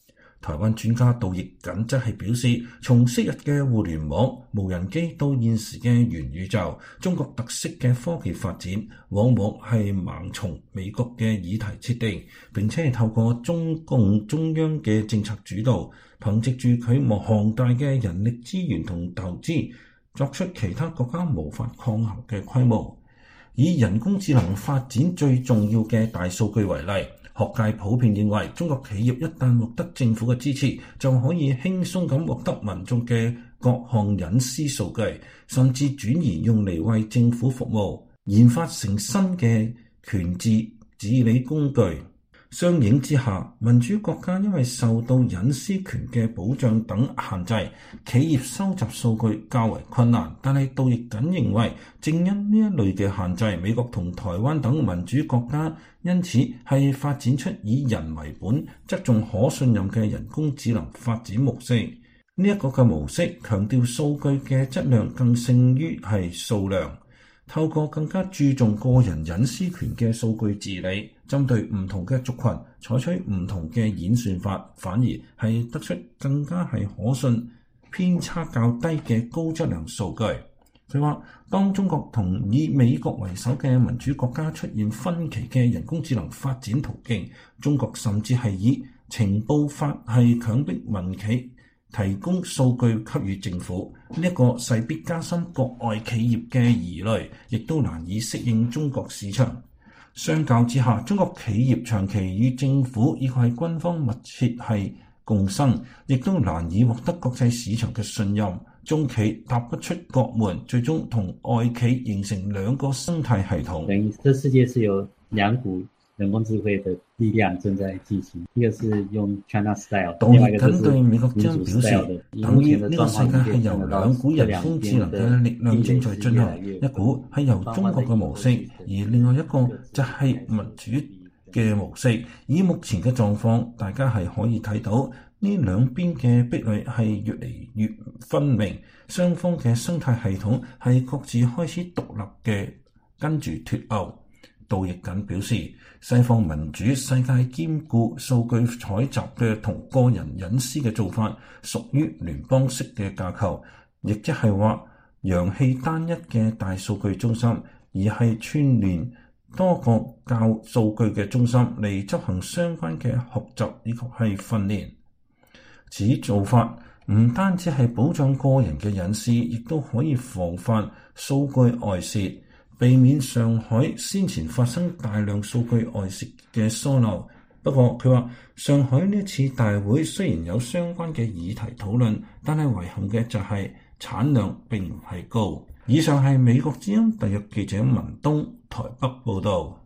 台灣專家杜奕瑾則係表示，從昔日嘅互聯網、無人機到現時嘅元宇宙，中國特色嘅科技發展往往係盲從美國嘅議題設定，並且係透過中共中央嘅政策主導，憑藉住佢龐大嘅人力資源同投資，作出其他國家無法抗衡嘅規模。以人工智能發展最重要嘅大數據為例，學界普遍認為，中國企業一旦獲得政府嘅支持，就可以輕鬆咁獲得民眾嘅各項隱私數據，甚至轉移用嚟為政府服務，研發成新嘅權治治理工具。相應之下，民主國家因為受到隱私權嘅保障等限制，企業收集數據較為困難。但係杜奕瑾認為，正因呢一類嘅限制，美國同台灣等民主國家因此係發展出以人為本、側重可信任嘅人工智能發展模式。呢一個嘅模式強調數據嘅質量更勝於係數量。透過更加注重個人隱私權嘅數據治理，針對唔同嘅族群採取唔同嘅演算法，反而係得出更加係可信、偏差較低嘅高質量數據。佢話，當中國同以美國為首嘅民主國家出現分歧嘅人工智能發展途徑，中國甚至係以情報法係強迫民企提供數據給予政府，呢、這、一個勢必加深國外企業嘅疑慮，亦都難以適應中國市場。相較之下，中國企業長期與政府以及係軍方密切係共生，亦都難以獲得國際市場嘅信任。中企踏不出國門，最終同外企形成兩個生態系統。 等於這世界是有兩股人工智慧的力量正在進行，一個是用 China Style， 另外一個就是民主 Style 的。 等於呢個世界係由兩股人工智能嘅力量正在進行，一股係由中國嘅模式，而另外一個就係民主嘅模式。以目前嘅狀況，大家係可以睇到呢兩邊嘅壁壘係越嚟越分明，雙方嘅生態系統係各自開始獨立嘅跟住脫鈎。杜奕瑾表示，西方民主世界兼顧數據採集嘅同個人隱私嘅做法，屬於聯邦式嘅架構，亦即係話陽氣單一嘅大數據中心，而係串聯多個較數據嘅中心嚟執行相關嘅學習以及係訓練。此做法唔單止係保障個人嘅隱私，亦都可以防範數據外泄，避免上海先前發生大量數據外泄嘅疏漏。不過佢話，上海呢次大會雖然有相關嘅議題討論，但係遺憾嘅就係產量並唔係高。以上係美國之音特約記者文東台北報道。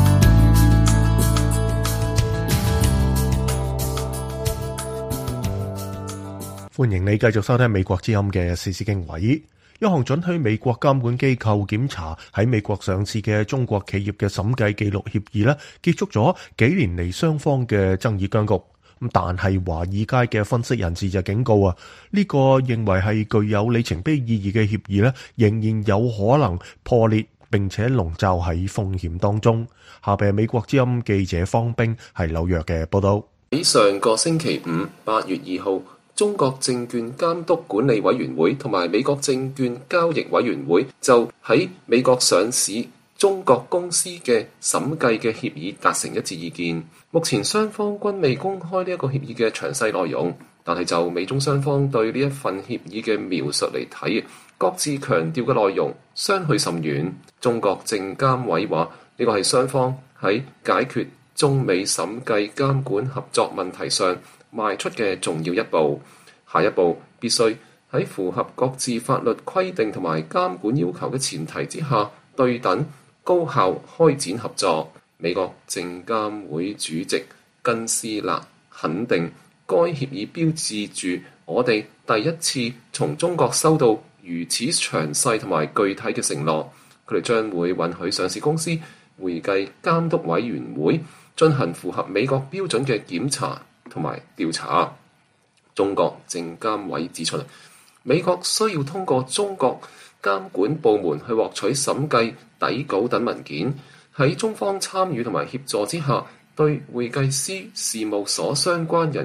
歡迎你繼續收聽美國之音嘅時事經緯。一項准許美國監管機構檢查喺美國上市嘅中國企業嘅審計記錄協議咧，結束咗幾年嚟雙方嘅爭議僵局。咁但係華爾街嘅分析人士就警告啊，呢個認為係具有里程碑意義嘅協議咧，仍然有可能破裂，並且籠罩喺風險當中。下邊係美國之音記者方冰係紐約嘅報道。 喺上個星期五八月二號，中國證券監督管理委員會同埋美國證券交易委員會就喺美國上市中國公司嘅審計嘅協議達成一致意見。目前雙方均未公開呢一個協議嘅詳細內容，但係就美中雙方對呢一份協議嘅描述嚟睇，各自強調嘅內容相去甚遠。中國證監委話呢個係雙方喺解決中美審計監管合作問題上邁出嘅重要一步，下一步必須喺符合各自法律規定同埋監管要求嘅前提之下，對等高效開展合作。美國證監會主席根斯納肯定該協議標誌住我哋第一次從中國收到如此詳細同埋具體嘅承諾。佢哋將會允許上市公司會計監督委員會進行符合美國標準嘅檢查同埋調查。中國證監委指出，美國需要通過中國監管部門去獲取審計底稿等文件，喺中方參與同埋協助之下，對會計師事務所相關人員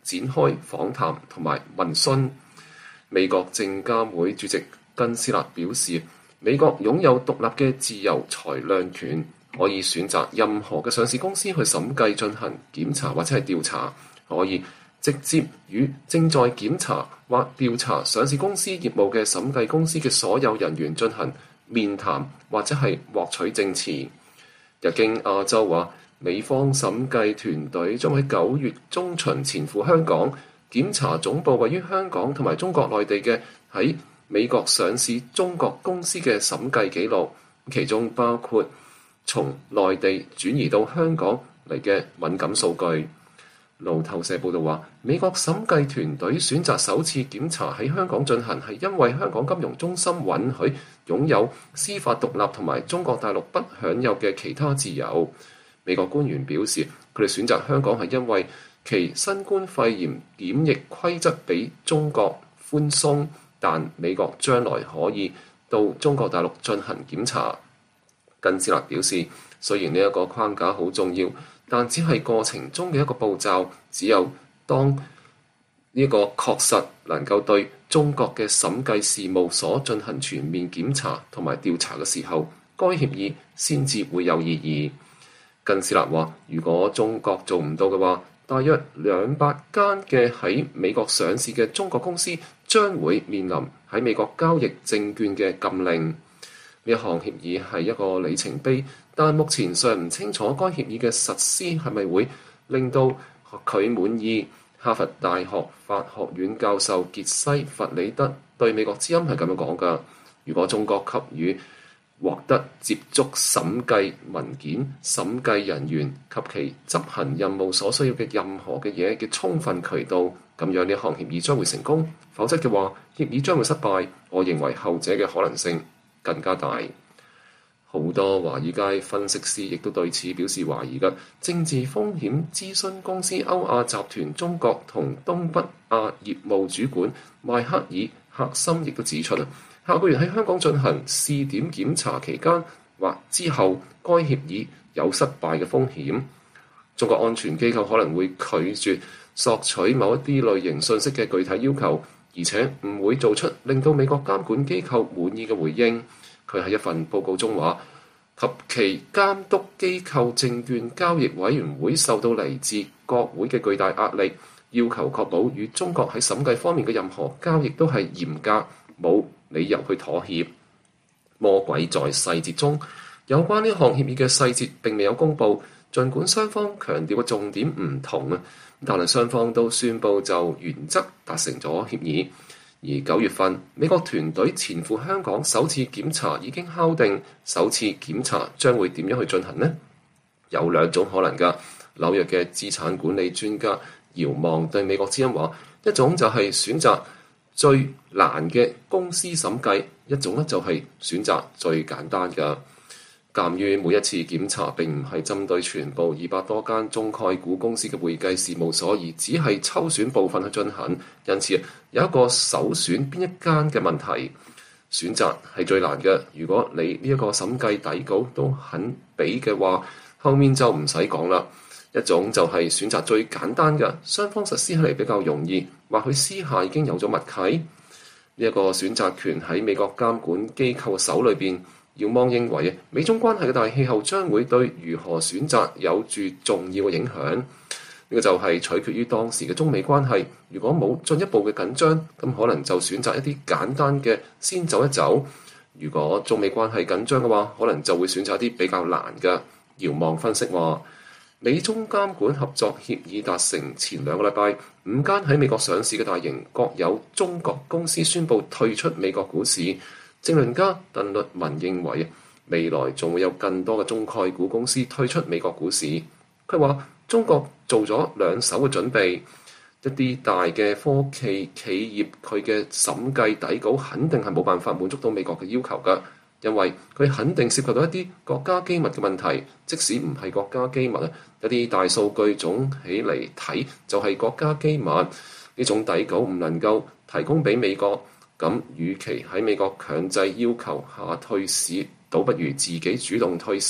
展開訪談同埋問詢。美國證監會主席根斯納表示，美國擁有獨立嘅自由裁量權，可以選擇任何嘅上市公司去審計進行檢查或者係調查，可以直接與正在檢查或調查上市公司業務嘅審計公司嘅所有人員進行面談或者係獲取證詞。日經亞洲話，美方審計團隊將喺九月中旬前赴香港檢查總部位於香港同埋中國內地嘅喺美國上市中國公司嘅審計記錄，其中包括從內地轉移到香港嚟嘅敏感數據。路透社報道話，美國審計團隊選擇首次檢查喺香港進行，係因為香港金融中心允許擁有司法獨立同埋中國大陸不享有嘅其他自由。美國官員表示，佢哋選擇香港係因為其新冠肺炎檢疫規則比中國寬鬆，但美國將來可以到中國大陸進行檢查。根斯納表示，雖然呢一個框架好重要，但只係過程中嘅一個步驟，只有當呢個確實能夠對中國嘅審計事務所進行全面檢查同埋調查嘅時候，該協議先至會有意義。根斯納話，如果中國做唔到嘅話，大約兩百間嘅喺美國上市嘅中國公司將會面臨喺美國交易證券嘅禁令。呢一項協議係一個里程碑，但目前尚唔清楚該協議嘅實施係咪會令到佢滿意。哈佛大學法學院教授傑西·弗里德對美國之音係咁樣講㗎：如果中國給予獲得接觸審計文件、審計人員及其執行任務所需要嘅任何嘅嘢嘅充分渠道，咁樣呢項協議將會成功。否則嘅話，協議將會失敗。我認為後者嘅可能性更加大。好多華爾街分析師亦都對此表示懷疑嘅。政治風險諮詢公司歐亞集團中國同東北亞業務主管邁克爾·赫森亦都指出啊，下個月喺香港進行試點檢查期間或之後，該協議有失敗嘅風險。中國安全機構可能會拒絕索取某一啲類型信息嘅具體要求，而且唔會做出令到美國監管機構滿意嘅回應。佢喺一份報告中話，及其監督機構證券交易委員會受到嚟自國會嘅巨大壓力，要求確保與中國喺審計方面嘅任何交易都係嚴格，冇理由去妥協。魔鬼在細節中，有關呢項協議嘅細節並未有公佈，儘管雙方強調嘅重點唔同啊，但係雙方都宣布就原則達成咗協議。而九月份，美國團隊前赴香港首次檢查已經敲定，首次檢查將會點樣去進行呢？有兩種可能㗎。紐約嘅資產管理專家姚望對美國之音話：一種就係選擇最難嘅公司審計，一種咧就係選擇最簡單嘅。鑑於每一次檢查並唔係針對全部二百多間中概股公司嘅會計事務所，而只係抽選部分去進行，因此有一個首選邊一間嘅問題。選擇係最難嘅。如果你呢一個審計底稿都肯俾嘅話，後面就唔使講啦。一種就係選擇最簡單嘅，雙方實施起嚟比較容易，或許私下已經有咗默契。呢、這、一個選擇權喺美國監管機構手裏邊。姚望認為，美中關係嘅大氣候將會對如何選擇有住重要嘅影響。呢、這個就係取決於當時嘅中美關係。如果冇進一步嘅緊張，咁可能就選擇一啲簡單嘅先走一走。如果中美關係緊張嘅話，可能就會選擇一啲比較難嘅。姚望分析話，美中監管合作協議達成前兩個禮拜，五間喺美國上市嘅大型國有中國公司宣布退出美國股市。政論家鄧律文認為，未來仲會有更多嘅中概股公司退出美國股市。佢話：中國做咗兩手嘅準備，一啲大嘅科技企業佢嘅審計底稿肯定係冇辦法滿足到美國嘅要求㗎，因為佢肯定涉及到一啲國家機密嘅問題。即使唔係國家機密啊，一啲大數據總起嚟睇就係國家機密。呢種底稿唔能夠提供俾美國。咁，與其喺美國強制要求下退市，倒不如自己主動退市，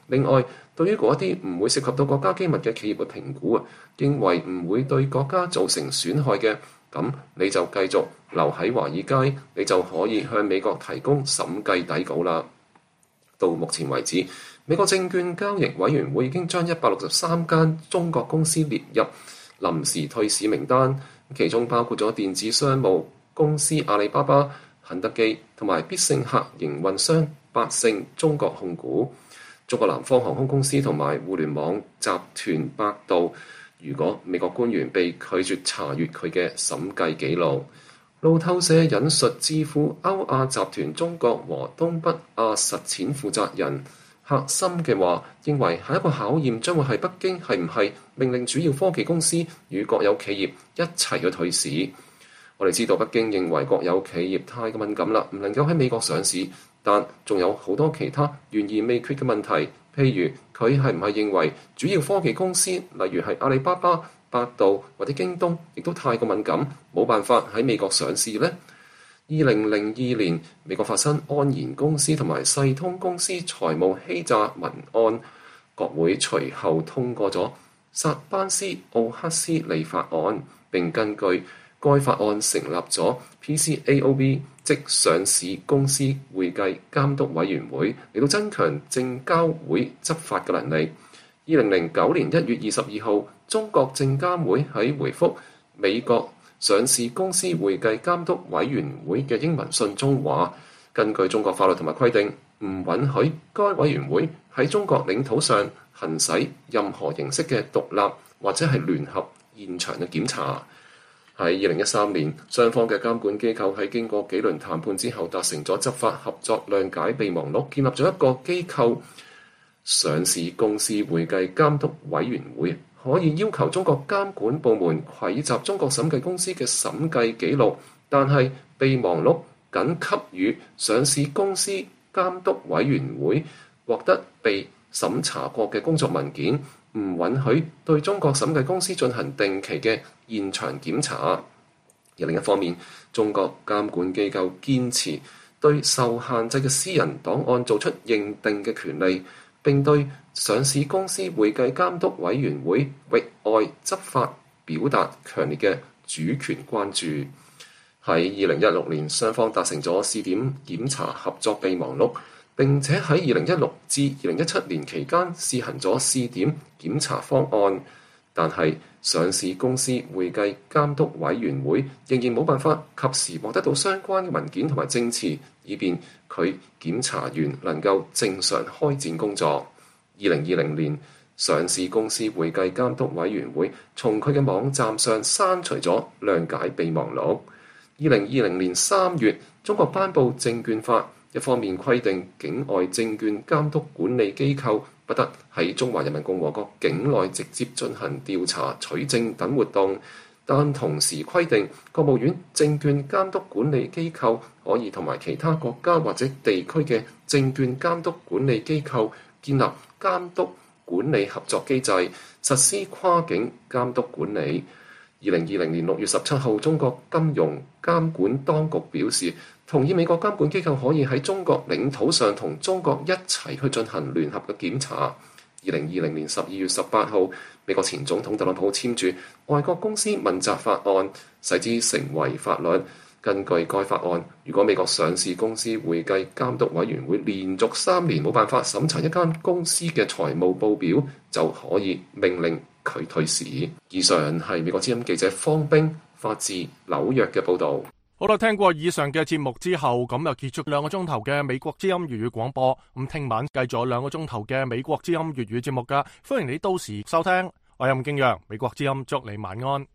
另外，對於嗰啲唔會涉及到國家機密嘅企業嘅評估啊，認為唔會對國家造成損害嘅，咁你就繼續留喺華爾街，你就可以向美國提供審計底稿啦。到目前為止，美國證券交易委員會已經將一百六十三間中國公司列入臨時退市名單，其中包括咗電子商務公司阿里巴巴、肯德基同埋必勝客營運商百勝中國控股。中國南方航空公司同埋互聯網集團百度，如果美國官員被拒絕查閲佢嘅審計記錄。路透社引述智庫歐亞集團中國和東北亞實踐負責人赫森嘅話，認為下一個考驗將會係北京係唔係命令主要科技公司與國有企業一齊去退市。我哋知道北京認為國有企業太過敏感啦，唔能夠喺美國上市。但仲有好多其他懸而未決嘅問題，譬如佢係唔係認為主要科技公司，例如係阿里巴巴、百度或者京東，亦都太過敏感，冇辦法喺美國上市呢？二零零二年，美國發生安然公司同埋世通公司財務欺詐文案，國會隨後通過咗薩班斯奧克斯利法案，並根據該法案成立咗 P C A O B， 即上市公司會計監督委員會，嚟到增強證監會執法嘅能力。二零零九年一月二十二號，中國證監會喺回覆美國上市公司會計監督委員會嘅英文信中話，根據中國法律同埋規定，唔允許該委員會喺中國領土上行使任何形式嘅獨立或者係聯合現場嘅檢查。喺二零一三年，雙方嘅監管機構喺經過幾輪談判之後達成咗執法合作諒解備忘錄，建立咗一個機構上市公司會計監督委員會，可以要求中國監管部門蒐集中國審計公司嘅審計記錄，但係備忘錄僅給予上市公司監督委員會獲得被審查過嘅工作文件，唔允許對中國審計公司進行定期嘅現場檢查。而另一方面，中國監管機構堅持對受限制嘅私人檔案做出認定嘅權利，並對上市公司會計監督委員會域外執法表達強烈嘅主權關注。喺二零一六年，雙方達成咗試點檢查合作備忘錄，並且喺二零一六至二零一七年期間試行咗試點檢查方案，但係上市公司會計監督委員會仍然冇辦法及時獲得到相關嘅文件同埋證詞，以便佢檢查員能夠正常開展工作。二零二零年，上市公司會計監督委員會從佢嘅網站上刪除咗諒解備忘錄。二零二零年三月，中國頒布證券法，一方面規定境外證券監督管理機構不得喺中華人民共和國境內直接進行調查、取證等活動，但同時規定國務院證券監督管理機構可以同埋其他國家或者地區嘅證券監督管理機構建立監督管理合作機制，實施跨境監督管理。二零二零年六月十七號，中國金融監管當局表示，同意美國監管機構可以喺中國領土上同中國一齊去進行聯合嘅檢查。二零二零年十二月十八號，美國前總統特朗普簽署外國公司問責法案，使之成為法律。根據該法案，如果美國上市公司會計監督委員會連續三年冇辦法審查一間公司嘅財務報表，就可以命令佢退市。以上係美國之音記者方冰發自紐約嘅報導。 好啦，聽過以上嘅節目之後，咁就結束兩個鐘頭嘅美國之音粵語廣播。咁聽晚繼續兩個鐘頭嘅美國之音粵語節目噶，歡迎你到時收聽。我係任敬陽，美國之音祝你晚安。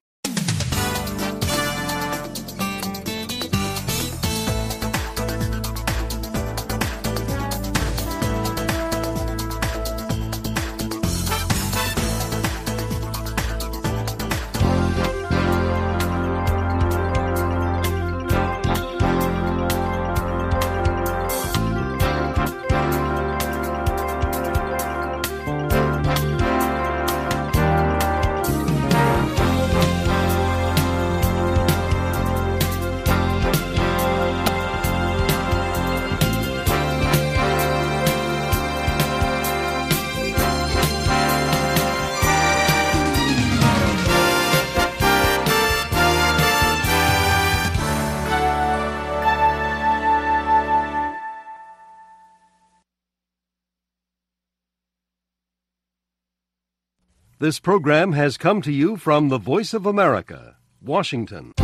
This program has come to you from the Voice of America, Washington.